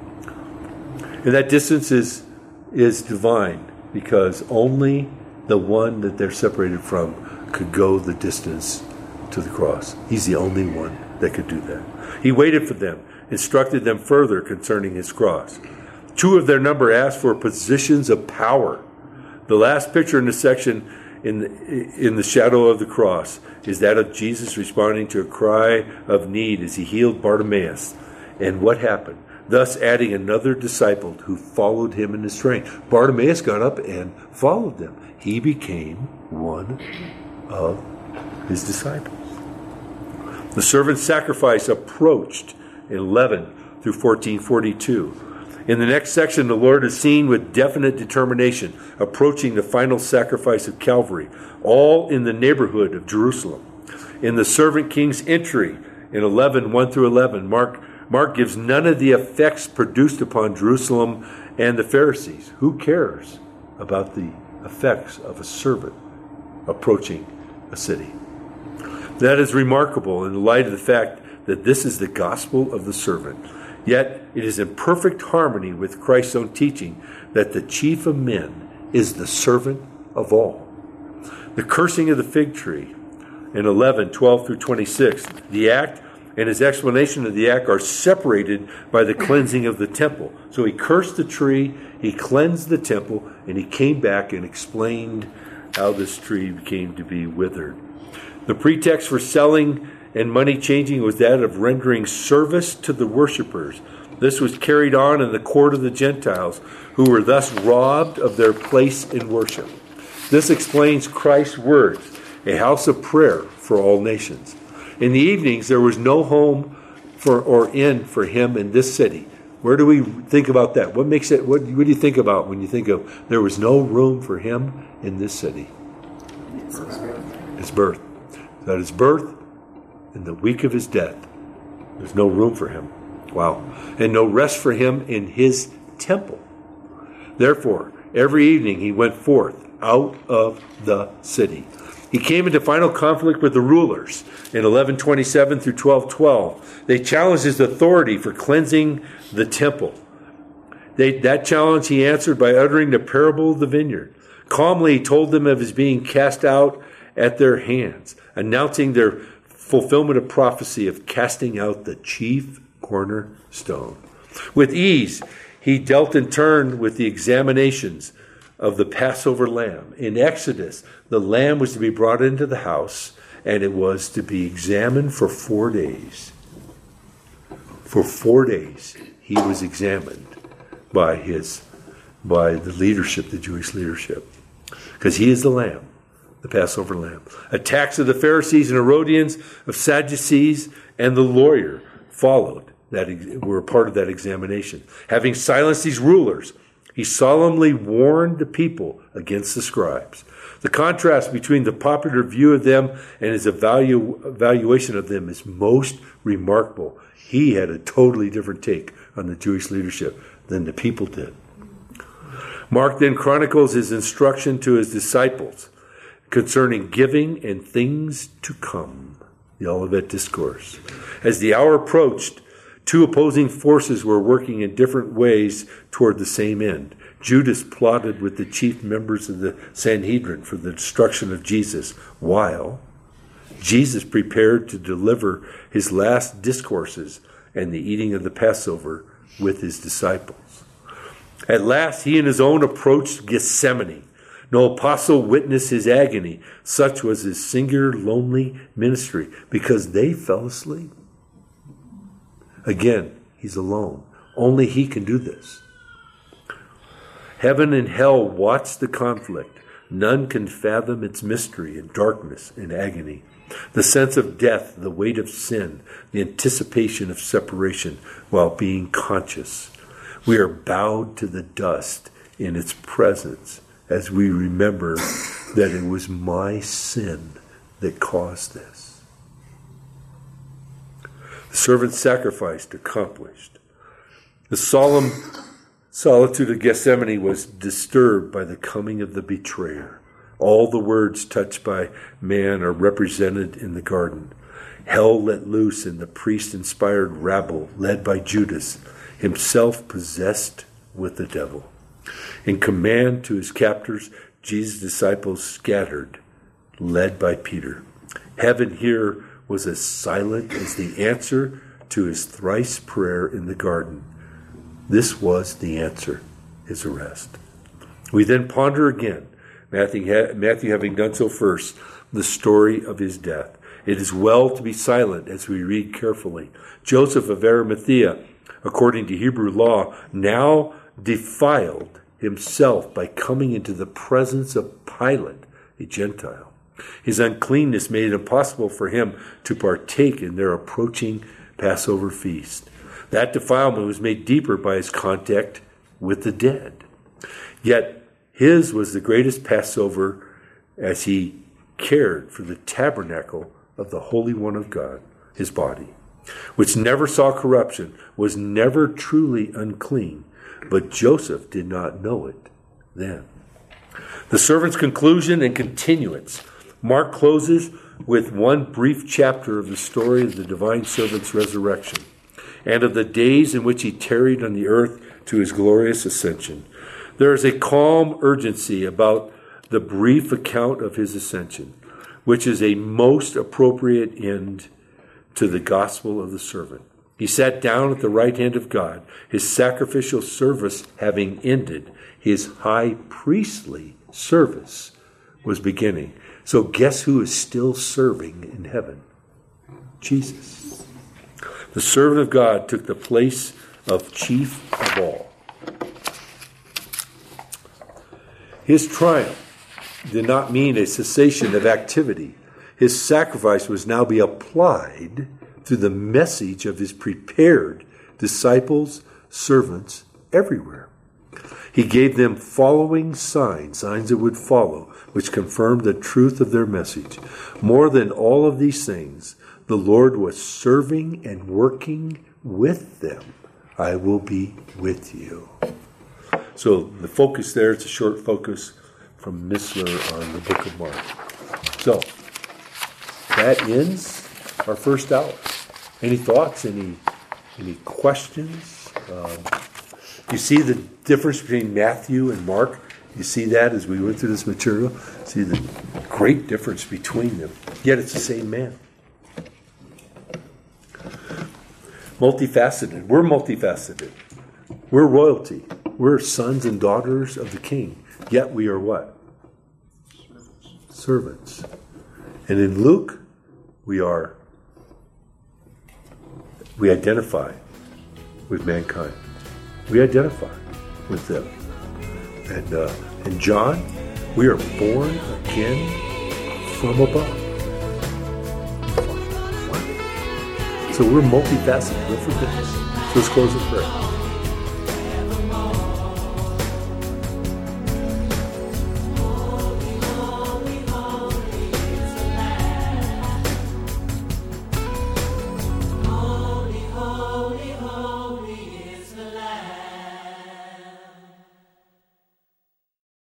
And that distance is, is divine, because only the one that they're separated from could go the distance to the cross. He's the only one that could do that. He waited for them, instructed them further concerning his cross. Two of their number asked for positions of power. The last picture in this section, in the, in the shadow of the cross, is that of Jesus responding to a cry of need as he healed Bartimaeus. And what happened? Thus adding another disciple who followed him in his train. Bartimaeus got up and followed them. He became one of his disciples. The servant's sacrifice approached in eleven through fourteen forty-two. In the next section, the Lord is seen with definite determination, approaching the final sacrifice of Calvary, all in the neighborhood of Jerusalem. In the servant king's entry, in eleven, one through eleven, Mark, Mark gives none of the effects produced upon Jerusalem and the Pharisees. Who cares about the effects of a servant approaching a city? That is remarkable in the light of the fact that this is the gospel of the servant. Yet it is in perfect harmony with Christ's own teaching that the chief of men is the servant of all. The cursing of the fig tree in eleven, twelve through twenty-six, the act and his explanation of the act are separated by the cleansing of the temple. So he cursed the tree, he cleansed the temple, and he came back and explained how this tree came to be withered. The pretext for selling and money changing was that of rendering service to the worshipers. This was carried on in the court of the Gentiles, who were thus robbed of their place in worship. This explains Christ's words, a house of prayer for all nations. In the evenings, there was no home for or inn for him in this city. Where do we think about that? What makes it? What, what do you think about when you think of there was no room for him in this city? His birth. That his birth and the week of his death. There's no room for him. Wow. And no rest for him in his temple. Therefore, every evening he went forth out of the city. He came into final conflict with the rulers in eleven twenty-seven through twelve twelve. They challenged his authority for cleansing the temple. They, that challenge he answered by uttering the parable of the vineyard. Calmly he told them of his being cast out at their hands, announcing their fulfillment of prophecy of casting out the chief cornerstone. With ease, he dealt in turn with the examinations of the Passover lamb. In Exodus, the lamb was to be brought into the house, and it was to be examined for four days. For four days, he was examined by his, by the leadership, the Jewish leadership, because he is the lamb, the Passover lamb. Attacks of the Pharisees and Herodians, of Sadducees, and the lawyer followed. That were a part of that examination. Having silenced these rulers, he solemnly warned the people against the scribes. The contrast between the popular view of them and his evalu- evaluation of them is most remarkable. He had a totally different take on the Jewish leadership than the people did. Mark then chronicles his instruction to his disciples concerning giving and things to come, the Olivet Discourse. As the hour approached, two opposing forces were working in different ways toward the same end. Judas plotted with the chief members of the Sanhedrin for the destruction of Jesus, while Jesus prepared to deliver his last discourses and the eating of the Passover with his disciples. At last, he and his own approached Gethsemane. No apostle witnessed his agony. Such was his singular, lonely ministry, because they fell asleep. Again, he's alone. Only he can do this. Heaven and hell watch the conflict. None can fathom its mystery and darkness and agony. The sense of death, the weight of sin, the anticipation of separation while being conscious. We are bowed to the dust in its presence as we remember that it was my sin that caused this. The servant's sacrifice accomplished. The solemn solitude of Gethsemane was disturbed by the coming of the betrayer. All the words touched by man are represented in the garden. Hell let loose in the priest-inspired rabble led by Judas, himself possessed with the devil. In command to his captors, Jesus' disciples scattered, led by Peter. Heaven here was as silent as the answer to his thrice prayer in the garden. This was the answer, his arrest. We then ponder again, Matthew, Matthew having done so first, the story of his death. It is well to be silent as we read carefully. Joseph of Arimathea, according to Hebrew law, now defiled himself by coming into the presence of Pilate, a Gentile. His uncleanness made it impossible for him to partake in their approaching Passover feast. That defilement was made deeper by his contact with the dead. Yet his was the greatest Passover as he cared for the tabernacle of the Holy One of God, his body, which never saw corruption, was never truly unclean, but Joseph did not know it then. The servant's conclusion and continuance. Mark closes with one brief chapter of the story of the divine servant's resurrection and of the days in which he tarried on the earth to his glorious ascension. There is a calm urgency about the brief account of his ascension, which is a most appropriate end to the gospel of the servant. He sat down at the right hand of God, his sacrificial service having ended. His high priestly service was beginning. So guess who is still serving in heaven? Jesus. The servant of God took the place of chief of all. His triumph did not mean a cessation of activity. His sacrifice was now be applied through the message of his prepared disciples, servants everywhere. He gave them following signs, signs that would follow, which confirmed the truth of their message. More than all of these things, the Lord was serving and working with them. I will be with you. So the focus there, it's a short focus from Missler on the book of Mark. So that ends our first hour. Any thoughts? Any any questions? Um, you see the difference between Matthew and Mark You see that as we went through this material? See the great difference between them. Yet it's the same man. Multifaceted. We're multifaceted. We're royalty. We're sons and daughters of the King. Yet we are what? Servants. Servants. And in Luke, we are, we identify with mankind. We identify with them. And uh, in John, we are born again from above. So we're multifaceted. Don't forget this. So let's close in prayer.